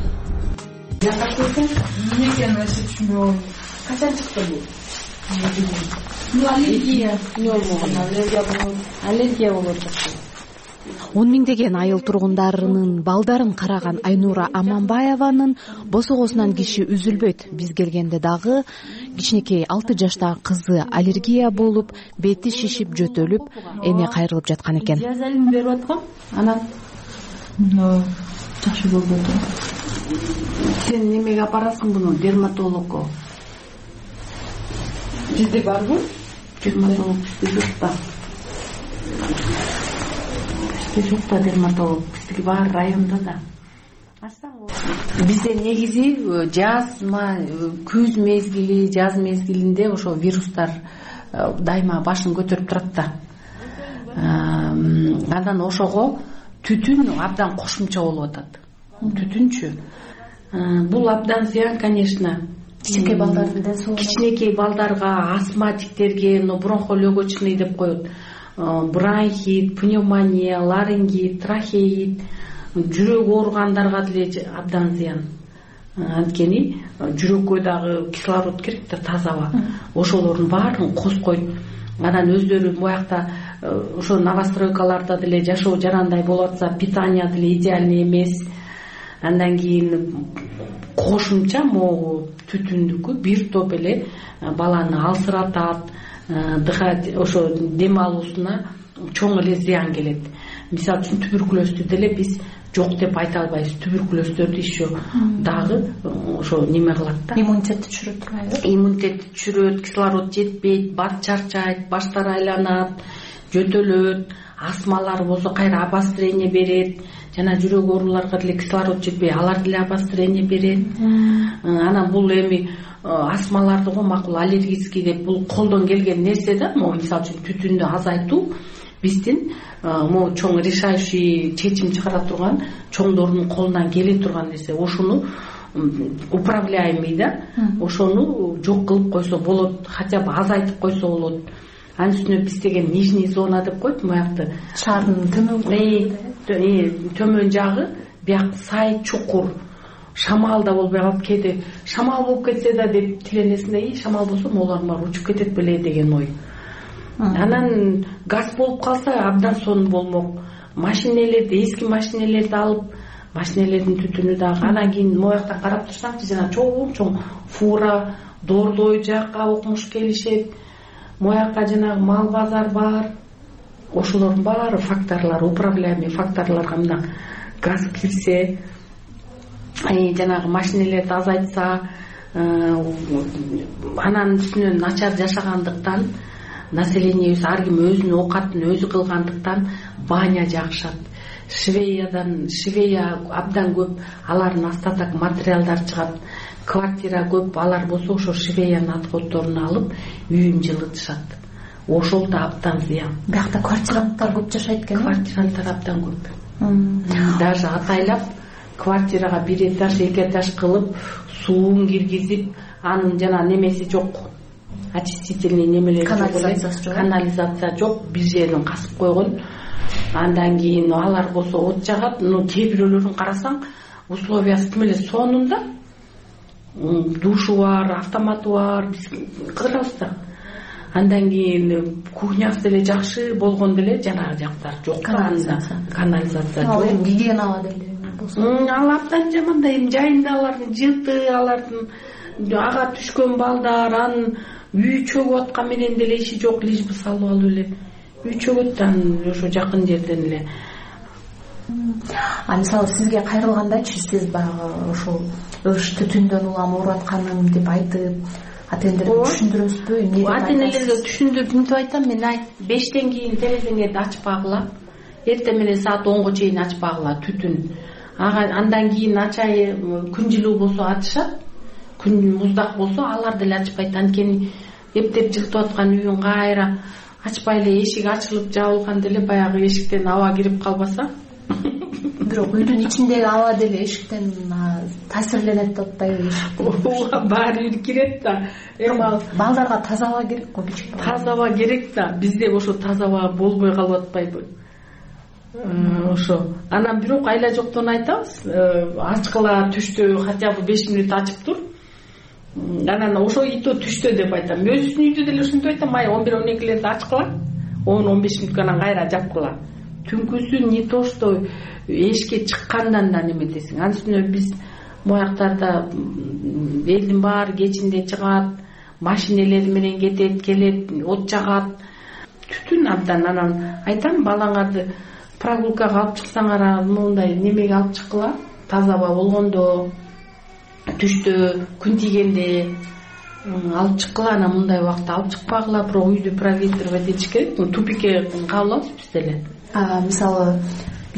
Эмне экенин өзү түшүнбөй калдым. Качан чыкты бул? Аллергия. Аллергия болуп жатты. он миңдеген айыл тургундарынын балдарын караган Айнура Аманбаеванын босогосунан киши үзүлбөйт. Биз келгенде дагы кичинекей алты жаштагы кызы аллергия болуп, бети шишип, жөтөлүп, эне кайрылып жаткан экен. Диазелин берип аткам. Анан жакшы болду. Сен немеге апарасың буну? Дерматологко. Бизде барбы? Дерматолог бизде жок да. Бизде жок да дерматолог. Бизде бар районда да. бизде негизи жазма күз мезгили жаз мезгилинде ошо вирустар дайыма башын көтөрүп турат да. Анан ошого түтүн абдан кошумча болуп атат. Түтүнчү бул абдан зыян, конечно. Кичинекей балдардын денсаулыгына, кичинекей балдарга, астматиктерге, но бронхолегочный деп коет, бронхит, пневмония, ларингит, трахеит, жүрөк ооругандарга деле абдан зыян. Анткени жүрөккө дагы кислород керек да, таза аба. Ошолордун баарын коскойт. Анан өздөрү буякта ошо новостройкаларда деле жашоо жарандай болуп атса, питание деле идеальный эмес. Андан кийин кошумча могу түтүндүкү бир топ эле баланы алсыратат, ошо дем алуусуна чоң эле зыян келет. Мисалы үчүн туберкулезду деле биз жок деп айта албайбыз. Туберкулездөрдү еще дагы ошо неме кылат да. Иммунитетти түшүрөт турбайбы? Иммунитетти түшүрөт, кислород жетпейт, бат чарчайт, баштар айланат, жөтөлөт, астмалар болсо кайра обострение берет. Жана жүрөк ооруларга деле кислород жетпей, алар деле обострение берет. Анан бул эми астмаларды го макул аллергический деп бул колдон келген нерсе да. Могу мисалы үчүн түтүндү азайтуу биздин могу чоң решающий чечим чыгара турган, чоңдордун колунан келе турган нерсе. Ошону управляемый да. Ошону жок кылып койсо болот, хотя бы азайтып койсо болот. Анын үстүнө биз деген нижний зона деп коет, буякты шаардын төмөн төмөн жагы, бияк сай, чукур, шамал да болбой калып, кээде шамал болуп кетсе да деп тиленесиң да, шамал болсо могулар бар учуп кетет беле деген ой. Анан газ болуп калса абдан сонун болмок. Машинелерди, эски машинелерди алып, машинелердин түтүнү дагы. Анан кийин мояктан карап турсаңчы, жана чоң чоң фура, дордой жакка окумуш келишет. Моякка жанагы мал базар бар. Ошолордун баары факторлор, управляемый факторлорго мына газ кирсе, жанагы машинелерди азайтса, анан үстүнөн начар жашагандыктан, населениебиз ар ким өзүнүн оокатын өзү кылгандыктан баня жакшат. Швеядан, швея абдан көп, алардын остаток материалдар чыгат. Квартира көп, алар болсо ошо швеянын отходдорун алып, үйүн жылытышат. Ошол да абдан зыян. Биякта квартиранттар көп жашайт экен. Квартиранттар абдан көп. Даже атайлап квартирага бир этаж, эки этаж кылып, суун киргизип, анын жана немеси жок. Очистительный немелер жок, канализация жок, бир жерин касып койгон. Андан кийин алар болсо от жагат. Ну, кээ бирөөлөрүн карасаң, условиясы тим эле сонунда. Душу бар, автоматы бар, биз кыдырабыз да. Андан кийин кухнясы деле жакшы болгон деле жанагы жактар жок. Канализация жок. Ал гигиенага деле болсо. Ал абдан жаман да, эми жайында алардын жыты, алардын ага түшкөн балдар, анын үй чөгүп аткан менен деле иши жок, лишь бы салып алып эле үй чөгөт, анан ошо жакын жерден эле. А мисалы сизге кайрылгандачы, сиз баягы ошол өш түтүндөн улам ооруп атканым деп айтып, ата-энелерге түшүндүрөсүзбү? Эмне деп ата-энелерге түшүндүрүп мынтип айтам, мен айт, бештен кийин терезеңерди ачпагыла, эртең менен саат онго чейин ачпагыла, түтүн. Ага андан кийин ачай, күн жылуу болсо ачышат, күн муздак болсо алар деле ачпайт. Анткени эптеп жылтып аткан үйүн кайра ачпай эле эшик ачылып жабылган деле баягы эшиктен аба кирип калбаса. Бирок үйдүн ичиндеги аба деле эшиктен таасирленет деп атпайбы? Ооба, баары кирет да. Эми балдарга таза аба керек го, кичик бала. Таза аба керек да. Бизде ошо таза аба болбой калып атпайбы? Ошо. Анан бирок айла жоктон айтабыз, ачкыла түштө хотя бы беш мүнөт ачып тур. Анан ошо ито түштө деп айтам. Өзүнүн үйдө деле ушинтип айтам, ай он бир он экилерде ачкыла, он он беш мүнөткө анан кайра жапкыла. Түнкүсү не то что эшикке чыккандан да неметесиң. Анын үстүнө биз мояктарда элдин баары кечинде чыгат, машинелери менен кетет, келет, от жагат. Түтүн абдан. Анан айтам, балаңарды прогулкага алып чыксаңар, мындай немеге алып чыккыла, таза аба болгондо, түштө, күн тийгенде алып чыккыла, анан мындай убакта алып чыкпагыла, бирок үйдү проветривать этиш керек. Тупикке кабылабыз биз деле. Мисалы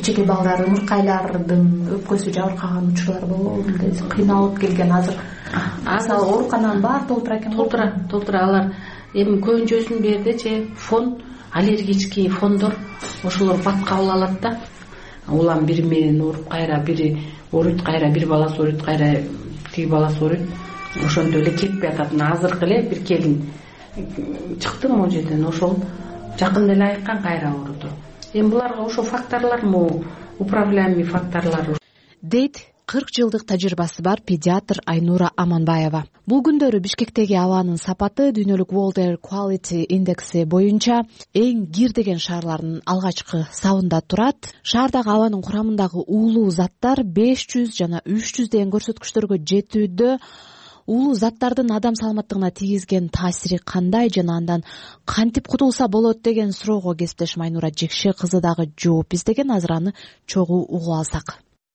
кичинекей балдар ымыркайлардын өпкөсү жабыркаган учурлар болобу, кыйналып келген азыр мисалы оорукананын баары толтура экен. Толтура, толтура алар эми көбүнчөсүнүн бердичи фон, аллергический фондор ошолор бат кабыл алат да. Улам бири менен ооруп кайра, бири ооруйт кайра, бир баласы ооруйт кайра, тиги баласы ооруйт. Ошондой эле кетпей атат. Азыркы эле бир келин чыкты могу жерден, ошол жакында эле айыккан кайра ооруду. Эми буларга ошо факторлармы, управляемый факторлор дейт кырк жылдык тажрыйбасы бар педиатр Айнура Аманбаева. Бул күндөрү Бишкектеги абанын сапаты дүйнөлүк World Air Quality индекси боюнча эң кир деген шаарлардын алгачкы сабында турат. Шаардагы абанын курамындагы уулуу заттар беш жүз жана үч жүз деген көрсөткүчтөргө жетүүдө. Уулуу заттардын адам саламаттыгына тийгизген таасири кандай жана андан кантип кутулса болот деген суроого кесиптешим Айнура Жекше кызы дагы жооп издеген. Азыр аны чогуу угуп алсак.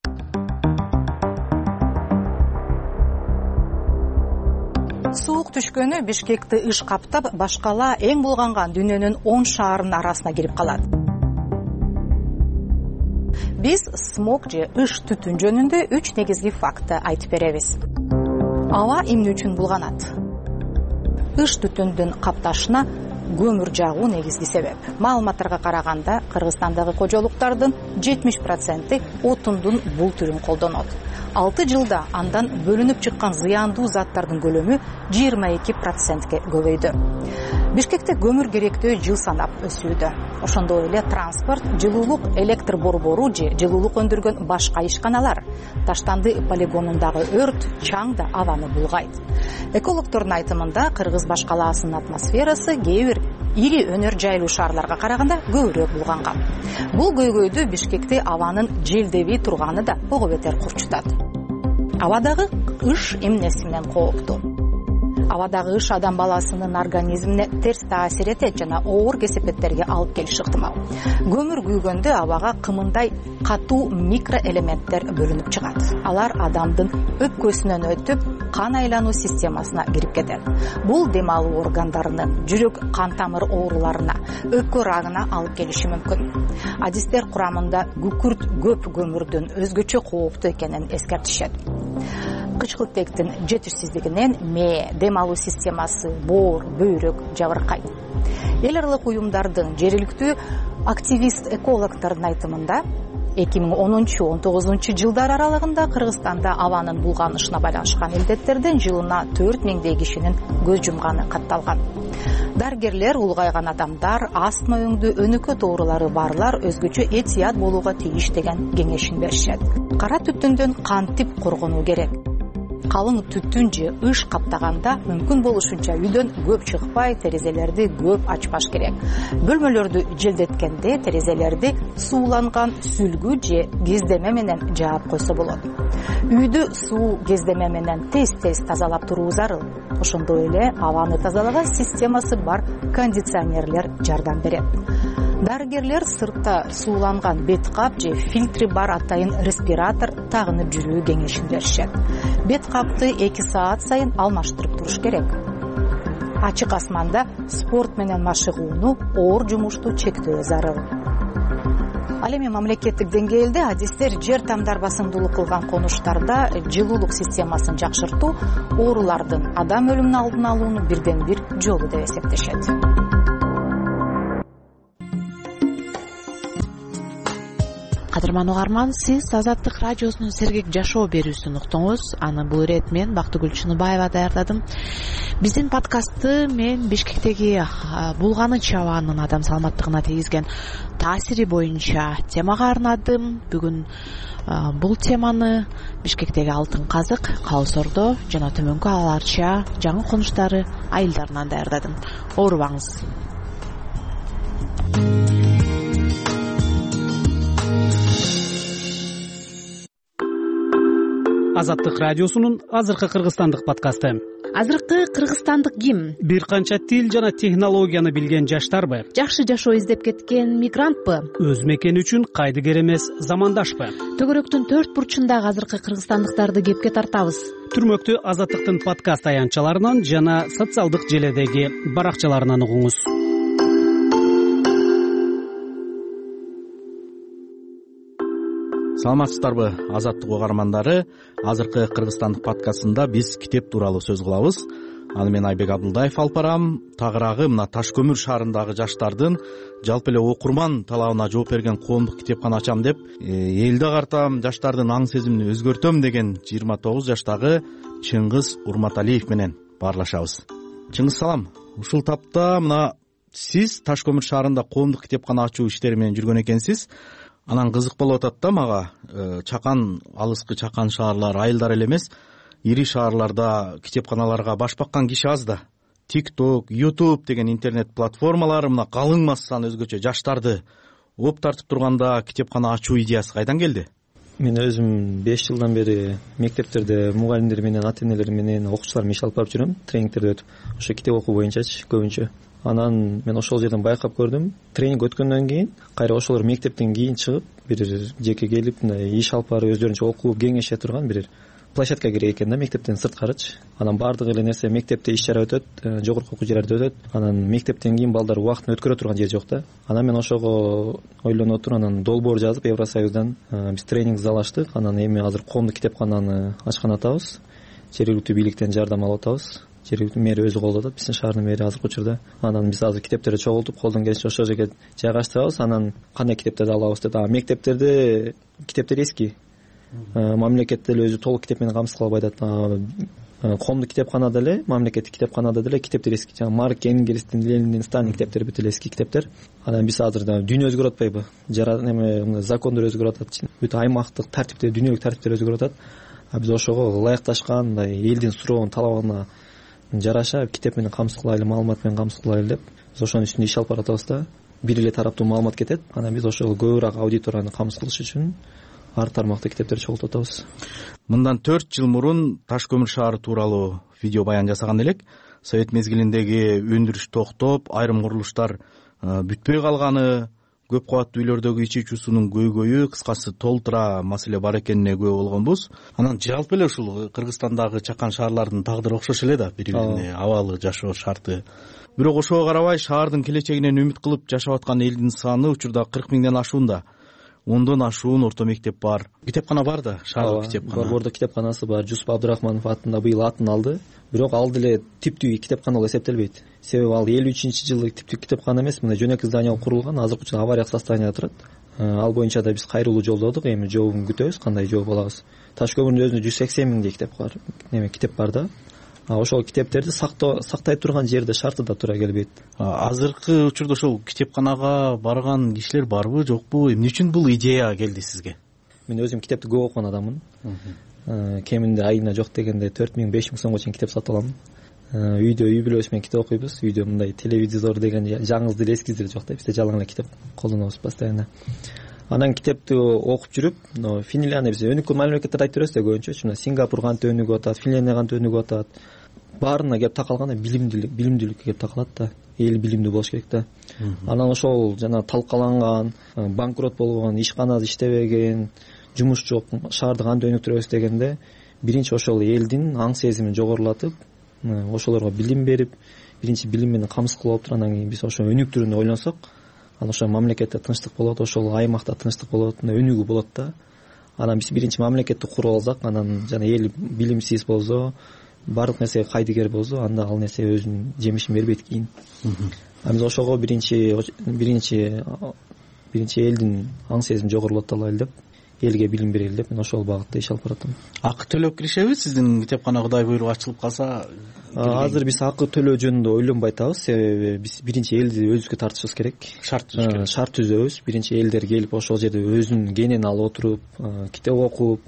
Суук түшкөнү Бишкекти ыш каптап, башкала эң булганган дүйнөнүн он шаарынын арасына кирип калат. Биз смог же ыш түтүн жөнүндө үч негизги фактты айтып беребиз. Аба эмне үчүн булганат? Ыш түтүндүн капташына көмүр жагуу негизги себеп. Маалыматтарга караганда, Кыргызстандагы кожолуктардын жетимиш проценти отундун бул түрүн колдонот. алты жылда андан бөлүнүп чыккан зыяндуу заттардын көлөмү жыйырма эки процентке көбөйдү. Бишкекте көмүр керектөө жыл санап өсүүдө. Ошондой эле транспорт, жылуулук электр борбору же жылуулук өндүргөн башка ишканалар, Таштанды полигонундагы өрт, чаң да абаны булгайт. Экологтордун айтымында Кыргыз башкалаасынын атмосферасы кээ бир ири өнөр жайлуу шаарларга караганда көбүрөөк булганган. Бул көйгөйдү Бишкекте абанын желдеби турганы да ого бетер курчутат. Абадагы ыш эмнеси менен кооптуу? Абадагы ыш адам баласынын организмине терс таасир этет жана оор кесепеттерге алып келиши ыктымал. Көмүр күйгөндө абага кымындай катуу микроэлементтер бөлүнүп чыгат. Алар адамдын өпкөсүнөн өтүп, кан айлануу системасына кирип кетет. Бул дем алуу органдарынын, жүрөк кан тамыр ооруларына, өпкө рагына алып келиши мүмкүн. Адистер курамында күкүрт көп көмүрдүн өзгөчө кооптуу экенин эскертишет. Кычкылтектин жетишсиздигинен мээ, дем алуу системасы, боор, бөйрөк жабыркайт. Эл аралык уюмдардын, жергиликтүү активист экологтордун айтымында эки миң онунчу он тогузунчу жылдар аралыгында Кыргызстанда абанын булганышына байланышкан илдеттерден жылына төрт миңдей кишинин көз жумганы катталган. Дарыгерлер улгайган адамдар, астма өңдүү өнөкөт оорулары барлар өзгөчө этият болууга тийиш деген кеңешин беришет. Кара түтүндөн кантип коргонуу керек? Калың түтүн же ыш каптаганда мүмкүн болушунча үйдөн көп чыкпай, терезелерди көп ачпаш керек. Бөлмөлөрдү желдеткенде терезелерди сууланган сүлгү же кездеме менен жаап койсо болот. Үйдү суу кездеме менен тез-тез тазалап туруу зарыл. Ошондой эле абаны тазалаган системасы бар кондиционерлер жардам берет. Дарыгерлер сыртта сууланган бет кап же фильтри бар атайын респиратор тагынып жүрүү кеңешин беришет. Бет капты эки саат сайын алмаштырып туруш керек. Ачык асманда спорт менен машыгууну, оор жумушту чектөө зарыл. Ал эми мамлекеттик деңгээлде адистер жер тамдар басымдуулук кылган конуштарда жылуулук системасын жакшыртуу оорулардын адам өлүмүнүн алдын алуунун бирден бир жолу деп эсептешет. Кадырман угарман, сиз Азаттык радиосунун Сергек жашоо берүүсүн уктуңуз. Аны бул ирет мен Бактыгүл Чыныбаева даярдадым. Биздин подкастты мен Бишкектеги булганыч абанын адам саламаттыгына тийгизген таасири боюнча темага арнадым. Бүгүн бул теманы Бишкектеги Алтын Казык, Калыс Ордо жана Төмөнкү Аларча жаңы конуштары айылдарынан даярдадым. Оорубаңыз. Азаттык радиосунун азыркы кыргызстандык подкасты. Азыркы кыргызстандык ким? Бир канча тил жана технологияны билген жаштарбы? Жакшы жашоо издеп кеткен мигрантпы? Өз мекени үчүн кайдыгер эмес замандашпы? Төгөрөктүн төрт бурчундагы азыркы кыргызстандыктарды кепке тартабыз. Түрмөктү Азаттыктын подкаст аянтчаларынан жана социалдык желедеги баракчаларынан угуңуз. саламатсыздарбы азаттык угармандары. Азыркы кыргызстандык подкастында биз китеп тууралуу сөз кылабыз. Аны мен Айбек Абдулдаев алып барам. Тагыраагы мына Таш көмүр шаарындагы жаштардын жалпы эле окурман талабына жооп берген коомдук китепкана ачам деп элди агартам, жаштардын аң сезимин өзгөртөм деген жыйырма тогуз жаштагы Чыңгыз Урматалиев менен баарлашабыз. Чыңгыз, салам. Ушул тапта мына сиз Таш көмүр шаарында коомдук китепкана ачуу иштери менен жүргөн экенсиз. Анан кызык болуп атат да мага. Чакан, алыскы чакан шаарлар, айылдар эле эмес, ири шаарларда китепканаларга баш баккан киши аз да. TikTok, YouTube деген интернет платформалары мына калың массаны, өзгөчө жаштарды оп тартып турганда китепкана ачуу идеясы кайдан келди? Мен өзүм беш жылдан бери мектептерде мугалимдер менен, ата энелер менен, окуучулар менен иш алып барып жүрөм, тренингтерди өтүп. Ошо китеп окуу боюнчачы көбүнчө. Анан мен ошол жерден байкап көрдүм. Тренинг өткөндөн кийин, кайра ошолор мектептен кийин чыгып, бир жеке келип, мындай иш алып барып өздөрүнчө окуп, кеңеше турган бир площадка керек экен да, мектептен сырткарычы. Анан баардык эле нерсе мектепте иш чара өтөт, жогорку окуу жерлерде өтөт. Анан мектептен кийин балдар убактын өткөрө турган жер жок да. Анан мен ошого ойлонуп отуруп, анан долбоор жазып Евросоюздан биз тренинг зал ачтык. Анан эми азыр коомдук китепкананы ачкан атабыз. Жергиликтүү бийликтен жардам алып атабыз. Жергиликтүү мэр өзү колдоп атат, биздин шаардын мэри азыркы учурда. Анан биз азыр китептерди чогултуп, колдон келишинче ошол жерге жайгаштырабыз. Анан кандай китептерди алабыз деп. А мектептерде китептер эски. Мамлекет деле өзү толук китеп менен камсыз кылбай атат. Коомдук китепканада деле, мамлекеттик китепканада деле китептер эски. Жана Марк Энгельстин, Лениндин, Сталиндин китептери бүт эле эски китептер. Анан биз азыр да дүйнө өзгөрүп атпайбы? Жара неме закондор өзгөрүп атат. Бүт аймактык тартиптер, дүйнөлүк тартиптер өзгөрүп атат. А биз ошого ылайыкташкан, мындай элдин суроонун талабына жараша китеп менен камсыз кылайлы, маалымат менен камсыз кылайлы деп биз ошонун үстүндө иш алып баратабыз да. Бир эле тараптуу маалымат кетет. Анан биз ошого көбүрөөк аудиторияны камсыз кылыш үчүн ар тармакта китептерди чогултуп атабыз. Мындан төрт жыл мурун Таш көмүр шаары тууралуу видео баян жасаган элек. Совет мезгилиндеги өндүрүш токтоп, айрым курулуштар бүтпөй калганы, көп кабаттуу үйлөрдөгү ичүүчү суунун көйгөйү, кыскасы толтура маселе бар экенине күбө болгонбуз. Анан жалпы эле ушул Кыргызстандагы чакан шаарлардын тагдыры окшош эле да, бири-бирине абалы, жашоо шарты. Бирок ошого карабай шаардын келечегинен үмүт кылып жашап аткан элдин саны учурда кырк миңден ашуунда. Ондон ашуун орто мектеп бар. Китепкана бар да, шаардык китепкана. Борбордо китепканасы бар. Жусуп Абдрахманов атында быйыл атын алды. Бирок ал деле типтүү китепкана болуп эсептелбейт. Себеби ал элүү үчүнчү жылы типтүү китепкана эмес, мына жөнөкөй здание курулган, азыркы учурда авариялык состоянияда турат. Ал боюнча да биз кайрылуу жолдодук, эми жообун күтөбүз, кандай жооп алабыз. Таш көмүрдүн өзүндө жүз сексен миңдей китеп бар, неме китеп бар да. Ошол китептерди сактай турган жерде шарты да туура келбейт. Азыркы учурда ошол китепканага барган кишилер барбы, жокпу? Эмне үчүн бул идея келди сизге? Мен өзүм китепти көп окуган адаммын. Кеминде айына жок дегенде төрт миң беш миң сомго чейин китеп сатып алам. Үйдө үй бүлөбүз менен китеп окуйбуз. Үйдө мындай телевизор деген жаңыз деле эскиздер жок да, бизде жалаң эле китеп колдонобуз постоянно. Анан китепти окуп жүрүп, Финляндия биз өнүккөн мамлекеттерди айтып беребиз да көбүнчө. Сингапур кантип өнүгүп атат, Финляндия кантип өнүгүп атат. Баарына кеп такалганда билимдүүлүк, билимдүүлүккө кеп такалат да. Эл билимдүү болуш керек да. Анан ошол жана талкаланган, банкрот болгон, ишканада иштебеген, жумуш жок, шаарды кантип өнүктүрөбүз дегенде, биринчи ошол элдин аң сезимин жогорулатып, ошолорго билим берип, биринчи билим менен камсыз кылып туруп, анан кийин биз ошо өнүктүрүүнү ойлонсок, анан ошо мамлекетте тынчтык болот, ошол аймакта тынчтык болот, өнүгүү болот да. Анан биз биринчи мамлекетти куруп алсак, анан жана эл билимсиз болсо, баардык нерсеге кайдыгер болсо, анда ал нерсе өзүнүн жемишин бербейт кийин. А биз ошого биринчи биринчи биринчи элдин аң сезимин жогорулата алайлы деп, элге билим берели деп мен ошол багытта иш алып баратам. Акы төлөп киришеби сиздин китепкана Кудай буйругу ачылып калса? Азыр биз акы төлөө жөнүндө ойлонбой атабыз, себеби биз биринчи элди өзүбүзгө тартышыбыз керек. Шарт түзүш керек. Шарт түзөбүз. Биринчи элдер келип ошол жерде өзүнүн кенен алып отуруп, китеп окуп,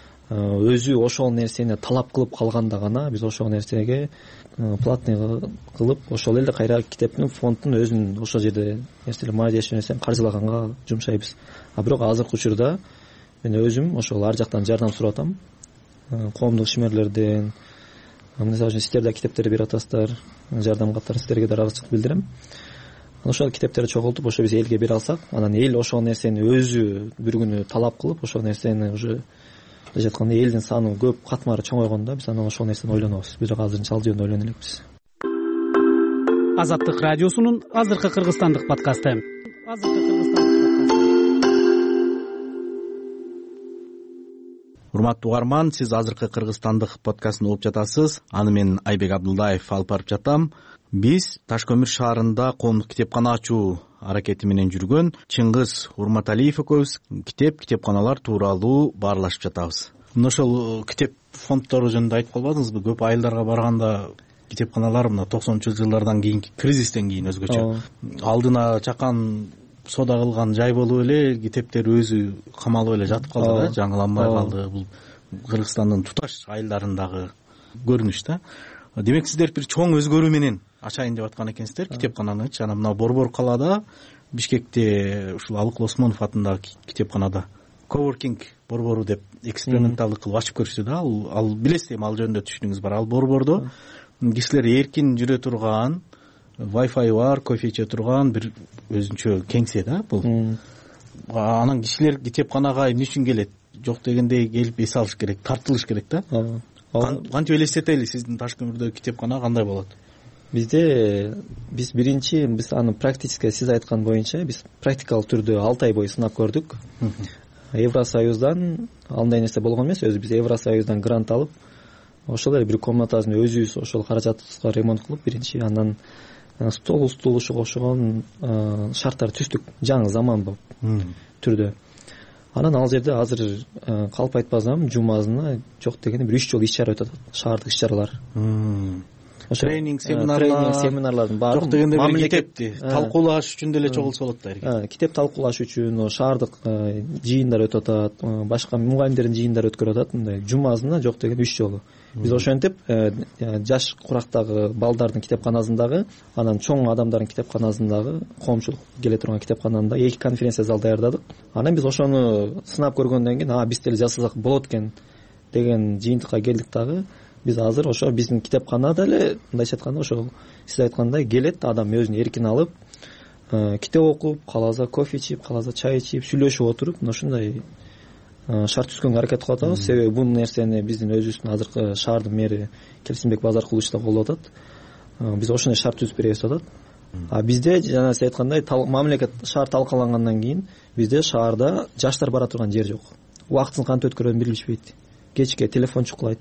өзү ошол нерсени талап кылып калганда гана биз ошол нерсеге платный кылып, ошол эле кайра китептин фондун өзүнүн ошол жерде нерселер молодежный нерсени каржылаганга жумшайбыз. А бирок азыркы учурда мен өзүм ошол ар жактан жардам сурап атам. Коомдук ишмерлерден, мисалы үчүн сиздер да китептерди берип атасыздар, жардам каттар, сиздерге да ыраазычылык билдирем. Ошол китептерди чогултуп, ошо биз элге бере алсак, анан эл ошол нерсени өзү бир күнү талап кылып, ошол нерсени уже жатканда элдин саны көп, катмары чоңойгондо биз анан ошол нерсени ойлонобуз. Бирок азырынча ал жөнүндө ойлоно элекпиз. Азаттык радиосунун азыркы кыргызстандык подкасты. Азыркы кыргызстандык подкасты. урматтуу угарман, сиз азыркы кыргызстандык подкастын угуп жатасыз. Аны мен Айбек Абдулдаев алып барып жатам. Биз Таш көмүр шаарында коомдук китепкана ачуу аракети менен жүргөн Чыңгыз Урматалиев экөөбүз китеп, китепканалар тууралуу баарлашып жатабыз. Мына ошол китеп фонддору жөнүндө айтып калбадыңызбы? Көп айылдарга барганда китепканалар мына токсонунчу жылдардан кийинки кризистен кийин өзгөчө алдына чакан соода кылган жай болуп эле китептер өзү камалып эле жатып калды да, жаңыланбай калды. Бул Кыргызстандын туташ айылдарындагы көрүнүш да. Демек сиздер бир чоң өзгөрүү менен ачайын деп аткан экенсиздер китепкананычы. Жана мына Борбор калаада, Бишкекте ушул Алык Осмонов атындагы китепканада коворкинг борбору деп эксперименталдык кылып ачып көрүштү да. Ал, ал билесиз эми ал жөнүндө түшүнүгүңүз бар. Ал борбордо кишилер эркин жүрө турган, Wi-Fi бар, кофе иче турган бир өзүнчө кеңсе да бул. Анан кишилер китепканага эмне үчүн келет? Жок дегенде келип эс алыш керек, тартылыш керек да. Кантип элестетели, сиздин Таш көмүрдөгү китепкана кандай болот? Бизде биз биринчи биз аны практически сиз айткан боюнча биз практикалык түрдө алты ай бою сынап көрдүк. Евросоюздан андай нерсе болгон эмес, өзү биз Евросоюздан грант алып, ошол эле бир комнатасын өзүбүз ошол каражатыбызга ремонт кылып, биринчи андан стол стул окшогон шарттар түздүк, жаңы заманбап түрдө. Анан ал жерде азыр калп айтпасам жумасына жок дегенде бир үч жолу иш чара өтүп атат, шаардык иш чаралар. Тренинг, семинарлар, семинарлардын баары жок дегенде мамлекетти талкуулаш үчүн деле чогулса болот да. Китеп талкуулаш үчүн шаардык жыйындар өтүп атат, башка мугалимдердин жыйындары өткөрүп атат. Мындай жумасына жок дегенде үч жолу. Биз ошентип жаш курактагы балдардын китепканасындагы, анан чоң адамдардын китепканасындагы, коомчулук келе турган китепкананда эки конференция зал даярдадык. Анан биз ошону сынап көргөндөн кийин, а биз деле жасасак болот экен деген жыйынтыкка келдик дагы. Биз азыр ошо биздин китепкана деле мындайча айтканда ошол сиз айткандай келет, адам өзүн эркин алып, китеп окуп, кааласа кофе ичип, кааласа чай ичип, сүйлөшүп отуруп, мына ушундай шарт түзгөнгө аракет кылып атабыз. Себеби бул нерсени биздин өзүбүздүн азыркы шаардын мэри Келсинбек Базаркулович да колдоп атат. Биз ошондой шарт түзүп беребиз деп атат. А бизде жана сиз айткандай мамлекет шаар талкалангандан кийин бизде шаарда жаштар бара турган жер жок. Убактысын кантип өткөрөөрүн билишпейт. Кечке телефон чукулайт.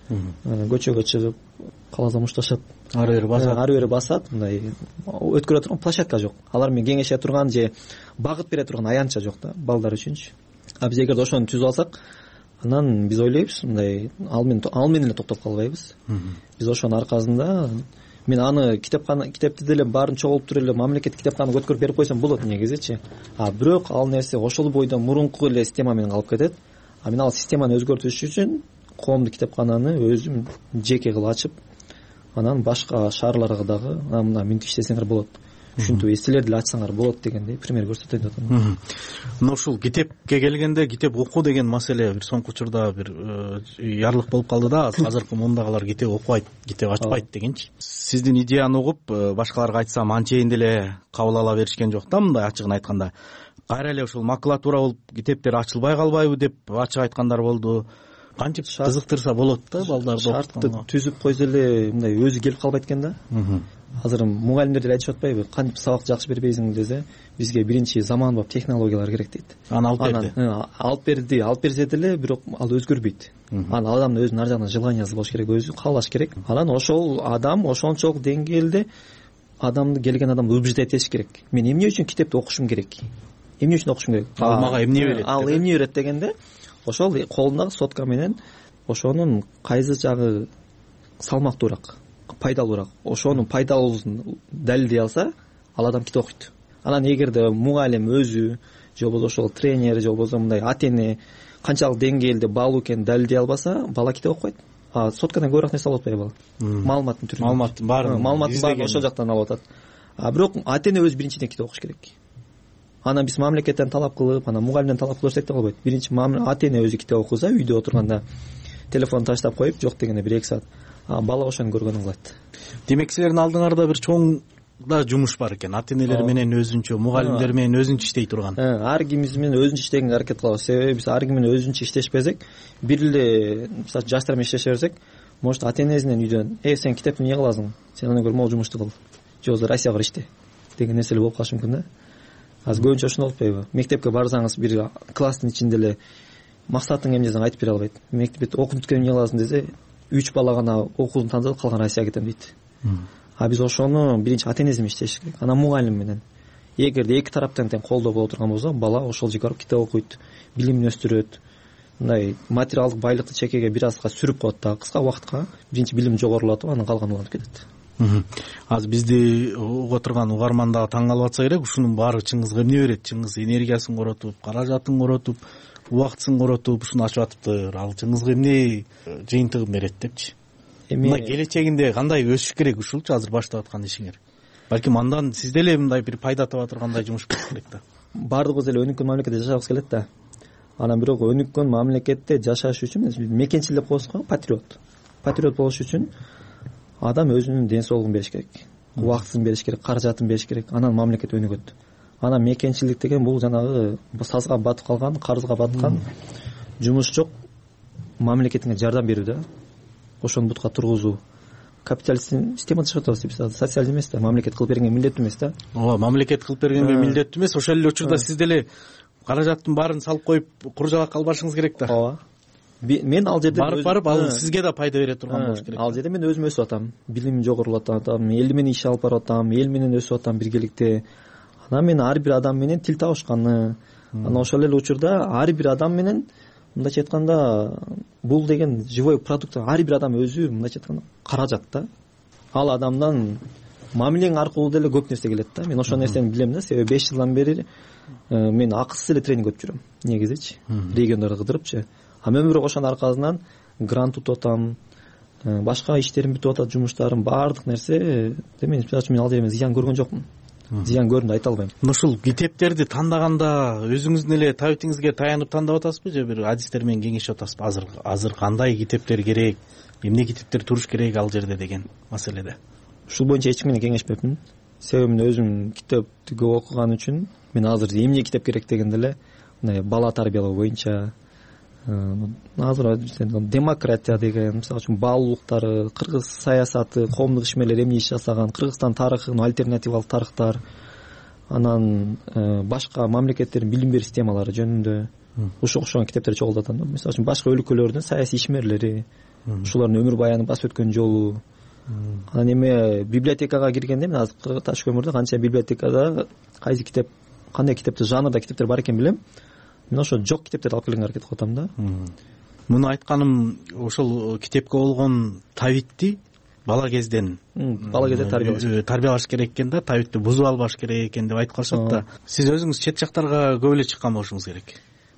Көчөгө чыгып кааласа мушташат, ары бери басат, ары бери басат. Мындай өткөрө турган площадка жок. Алар менен кеңеше турган же багыт бере турган аянтча жок да балдар үчүнчү. А биз эгерде ошону түзүп алсак, анан биз ойлойбуз, мындай ал менен ал менен эле токтоп калбайбыз. Биз ошонун аркасында мен аны китепкана китепти деле баарын чогултуп эле мамлекет китепканага өткөрүп берип койсом болот негизичи. А бирок ал нерсе ошол бойдон мурунку эле система менен калып кетет. А мен ал системаны өзгөртүш үчүн коомдук китепкананы өзүм жеке кылып ачып, анан башка шаарларга дагы мына мынтип иштесеңер болот, ушинтип силер деле ачсаңар болот дегендей пример көрсөтөйүн деп атам. Мына ушул китепке келгенде китеп окуу деген маселе бир соңку учурда бир ярлык болуп калды да, азыркы мундагылар китеп окубайт, китеп ачпайт дегенчи. Сиздин идеяны угуп башкаларга айтсам анчейин деле кабыл ала беришкен жок да, мындай ачыгын айтканда. Кайра эле ушул макулатура болуп китептер ачылбай калбайбы деп ачык айткандар болду. Кантип кызыктырса болот да балдарды. Шартты түзүп койсо эле мындай өзү келип калбайт экен да. Азыр мугалимдер деле айтышып атпайбы, кантип сабак жакшы бербейсиң десе, бизге биринчи заманбап технологиялар керек дейт. Аны алып берди. Алып берди, алып берсе деле, бирок ал өзгөрбөйт. Анан адамдын өзүнүн ар жагынан желаниясы болуш керек, өзү каалаш керек. Анан ошол адам ошончолук деңгээлде адамды келген адамды убеждать этиш керек. Мен эмне үчүн китепти окушум керек? Эмне үчүн окушум керек? Ал мага эмне берет? Ал эмне берет дегенде, ошол колундагы сотка менен ошонун кайсы жагы салмактуураак, пайдалуураак, ошонун пайдалуусун далилдей алса, ал адам китеп окуйт. Анан эгерде мугалим өзү же болбосо ошол тренер же болбосо мындай ата эне канчалык деңгээлде баалуу экенин далилдей албаса, бала китеп окубайт. А соткадан көбүрөөк нерсе алып атпайбы бала? Маалыматтын түрүндө. Маалыматтын баарын, маалыматтын баарын ошол жактан алып атат. А бирок ата эне өзү биринчиден китеп окуш керек. Анан биз мамлекеттен талап кылып, анан мугалимден талап кылсак да болбойт. Биринчи ата эне өзү китеп окуса, үйдө отурганда телефон таштап коюп, жок дегенде бир эки саат, а бала ошону көргөнүн кылат. Демек силердин алдыңарда бир чоң да жумуш бар экен. Ата энелер менен өзүнчө, мугалимдер менен өзүнчө иштей турган. Ар кимибиз менен өзүнчө иштегенге аракет кылабыз. Себеби биз ар ким менен өзүнчө иштешпесек, бир эле жаштар менен иштеше берсек, может ата энесинен үйдөн, "Э, сен китепти эмне кыласың? Сен аны көрүп могу жумушту кыл. Же болбосо Россияга иште" деген нерселер болуп калышы мүмкүн да. Азыр көбүнчө ошондой болуп атпайбы? Мектепке барсаңыз, бир класстын ичинде эле максатың эмне десең айтып бере албайт. Мектепте окуп бүткөндөн эмне кыласың десе, үч бала гана окуусун тандап калган Россияга кетем дейт. А биз ошону биринчи ата энеси менен иштеш керек, анан мугалим менен. Эгерде эки тараптан тең колдоо боло турган болсо, бала ошол жерге барып китеп окуйт, билимин өстүрөт. Мындай материалдык байлыкты чекеге бир азга сүрүп коет да, кыска убакытка биринчи билим жогорулатып, анан калган уланып кетет. Азыр бизди уга турган угарман дагы таң калып атса керек, ушунун баары Чыңгызга эмне берет? Чыңгыз энергиясын коротуп, каражатын коротуп, убактысын коротуп ушуну ачып атыптыр. Ал Чыңгызга эмне жыйынтыгын берет депчи? Эми келечегинде кандай өсүш керек ушулчу азыр баштап аткан ишиңер? Балким андан сиз деле мындай бир пайда таба тургандай жумуш болуш керек да. Бардыгыбыз эле өнүккөн мамлекетте жашагыбыз келет да. Анан бирок өнүккөн мамлекетте жашаш үчүн мекенчил деп коебуз го, патриот. Патриот болуш үчүн адам өзүнүн ден соолугун бериш керек, убактысын бериш керек, каражатын бериш керек, анан мамлекет өнүгөт. Анан мекенчилик деген бул жанагы сазга батып калган, карызга баткан жумуш жок мамлекетиңе жардам берүү да. Ошону бутка тургузуу. Капиталисттин системада жашап атабыз, биз социалдык эмес да, мамлекет кылып бергенге милдеттүү эмес да. Ооба, мамлекет кылып бергенге милдеттүү эмес, ошол эле учурда сиз деле каражаттын баарын салып коюп кур жалакка албашыңыз керек да. Ооба. Мен ал жерде барып барып ал сизге да пайда бере турган болуш керек. Ал жерде мен өзүм өсүп атам, билимим жогорулатып атам, эл менен иш алып барып атам, эл менен өсүп атам биргеликте. Анан мен ар бир адам менен тил табышканы, анан ошол эле учурда ар бир адам менен мындайча айтканда бул деген живой продукт, ар бир адам өзү мындайча айтканда каражат да. Ал адамдан мамилең аркылуу деле көп нерсе келет да. Мен ошол нерсени билем да, себеби беш жылдан бери мен акысыз эле тренинг өтүп жүрөм негизичи, региондорду кыдырыпчы. А мен бирок ошонун аркасынан грант утуп атам, башка иштерим бүтүп атат, жумуштарым, баардык нерсе. Мен мен ал жерден зыян көргөн жокмун. Зыян көрдүм деп айта албайм. Ушул китептерди тандаганда өзүңүздүн эле табитиңизге таянып тандап атасызбы же бир адистер менен кеңешип атасызбы? Азыр азыр кандай китептер керек, эмне китептер туруш керек ал жерде деген маселеде? Ушул боюнча эч ким менен кеңешпепмин. Себеби мен өзүм китепти көп окуган үчүн мен азыр эмне китеп керек дегенде эле мындай бала тарбиялоо боюнча, азыр демократия деген, мисалы үчүн баалуулуктары, кыргыз саясаты, коомдук ишмерлер эмне иш жасаган, Кыргызстан тарыхын, альтернативалык тарыхтар, анан башка мамлекеттердин билим берүү системалары жөнүндө ушуга окшогон китептерди чогултуп атам. Мисалы үчүн башка өлкөлөрдүн саясий ишмерлери, ушулардын өмүр баянын басып өткөн жолу. Анан эме библиотекага киргенде мен азыр Таш көмүрдө канча библиотекада кайсы китеп, кандай китепти, жанрда китептер бар экен билем. Мен ошо жок китептерди алып келгенге аракет кылып атам да. Муну айтканым ошол китепке болгон табитти бала кезден бала кезде тарбиялаш тарбиялаш керек экен да, табитти бузуп албаш керек экен деп айтып калышат да. Сиз өзүңүз чет жактарга көп эле чыккан болушуңуз керек.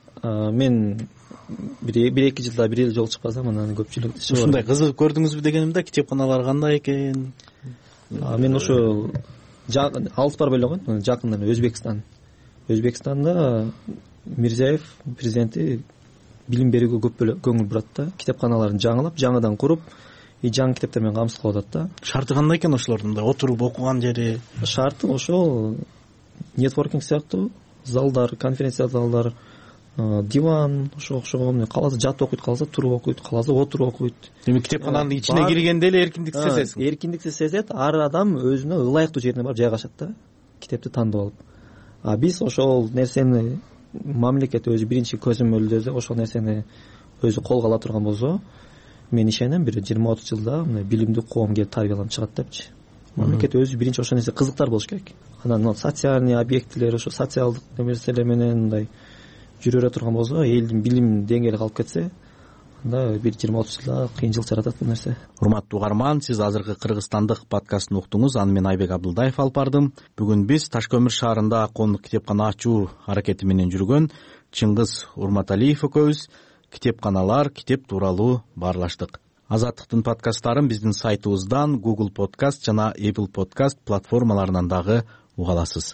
Мен бир эки жылда бир эле жолу чыкпасам, анан көпчүлүк ушундай кызыгып көрдүңүзбү дегеним да, китепканалар кандай экен? Мен ошо алыс барбай эле койгон, жакында Өзбекстан. Өзбекстанда Мирзиев президенти билим берүүгө көп көңүл бурат да, китепканаларын жаңылап, жаңыдан куруп, и жаңы китептер менен камсыз кылып атат да. Шарты кандай экен ошолордун? Отуруп окуган жери? Шарты ошол нетворкинг сыяктуу залдар, конференция залдар, диван, ошого окшогон. Кааласа жатып окуйт, кааласа туруп окуйт, кааласа отуруп окуйт. Демек китепкананын ичине киргенде эле эркиндикти сезесиң. Эркиндикти сезет, ар адам өзүнө ылайыктуу жерине барып жайгашат да, китепти тандап алып. А биз ошол нерсени мамлекет өзү биринчи көзөмөлдөдө ошол нерсени өзү колго ала турган болсо, мен ишенем бир жыйырма отуз жылда мына билимдүү коом келип тарбияланып чыгат депчи. Мамлекет өзү биринчи ошол нерсе кызыктар болуш керек. Анан социальный объектилер, ошо социалдык нерселер менен мындай жүрө бере турган болсо, элдин билим деңгээли калып кетсе, анда бир жыйырма отуз жылда кыйынчылык жаратат бул нерсе. Урматтуу угарман, сиз азыркы Кыргызстандык подкастын уктуңуз. Аны мен Айбек Абдылдаев алып бардым. Бүгүн биз Таш көмүр шаарында коомдук китепкана ачуу аракети менен жүргөн Чыңгыз Урматалиев экөөбүз китепканалар, китеп тууралуу баарлаштык. Азаттыктын подкасттарын биздин сайтыбыздан, Google Podcast жана Apple Podcast платформаларынан дагы уга аласыз.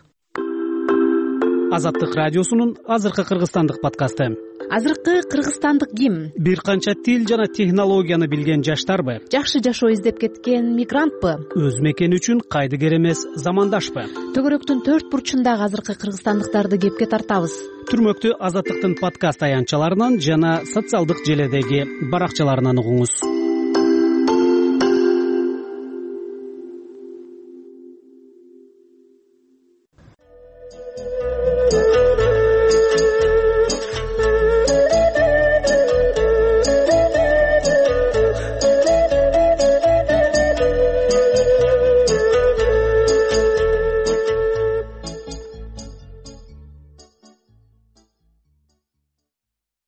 Азаттык радиосунун азыркы кыргызстандык подкасты. Азыркы кыргызстандык ким? Бир канча тил жана технологияны билген жаштарбы? Жакшы жашоо издеп кеткен мигрантпы? Өз мекени үчүн кайдыгер эмес замандашпы? Төгөрөктүн төрт бурчундагы азыркы кыргызстандыктарды кепке тартабыз. Түрмөктү Азаттыктын подкаст аянтчаларынан жана социалдык желедеги баракчаларынан угуңуз.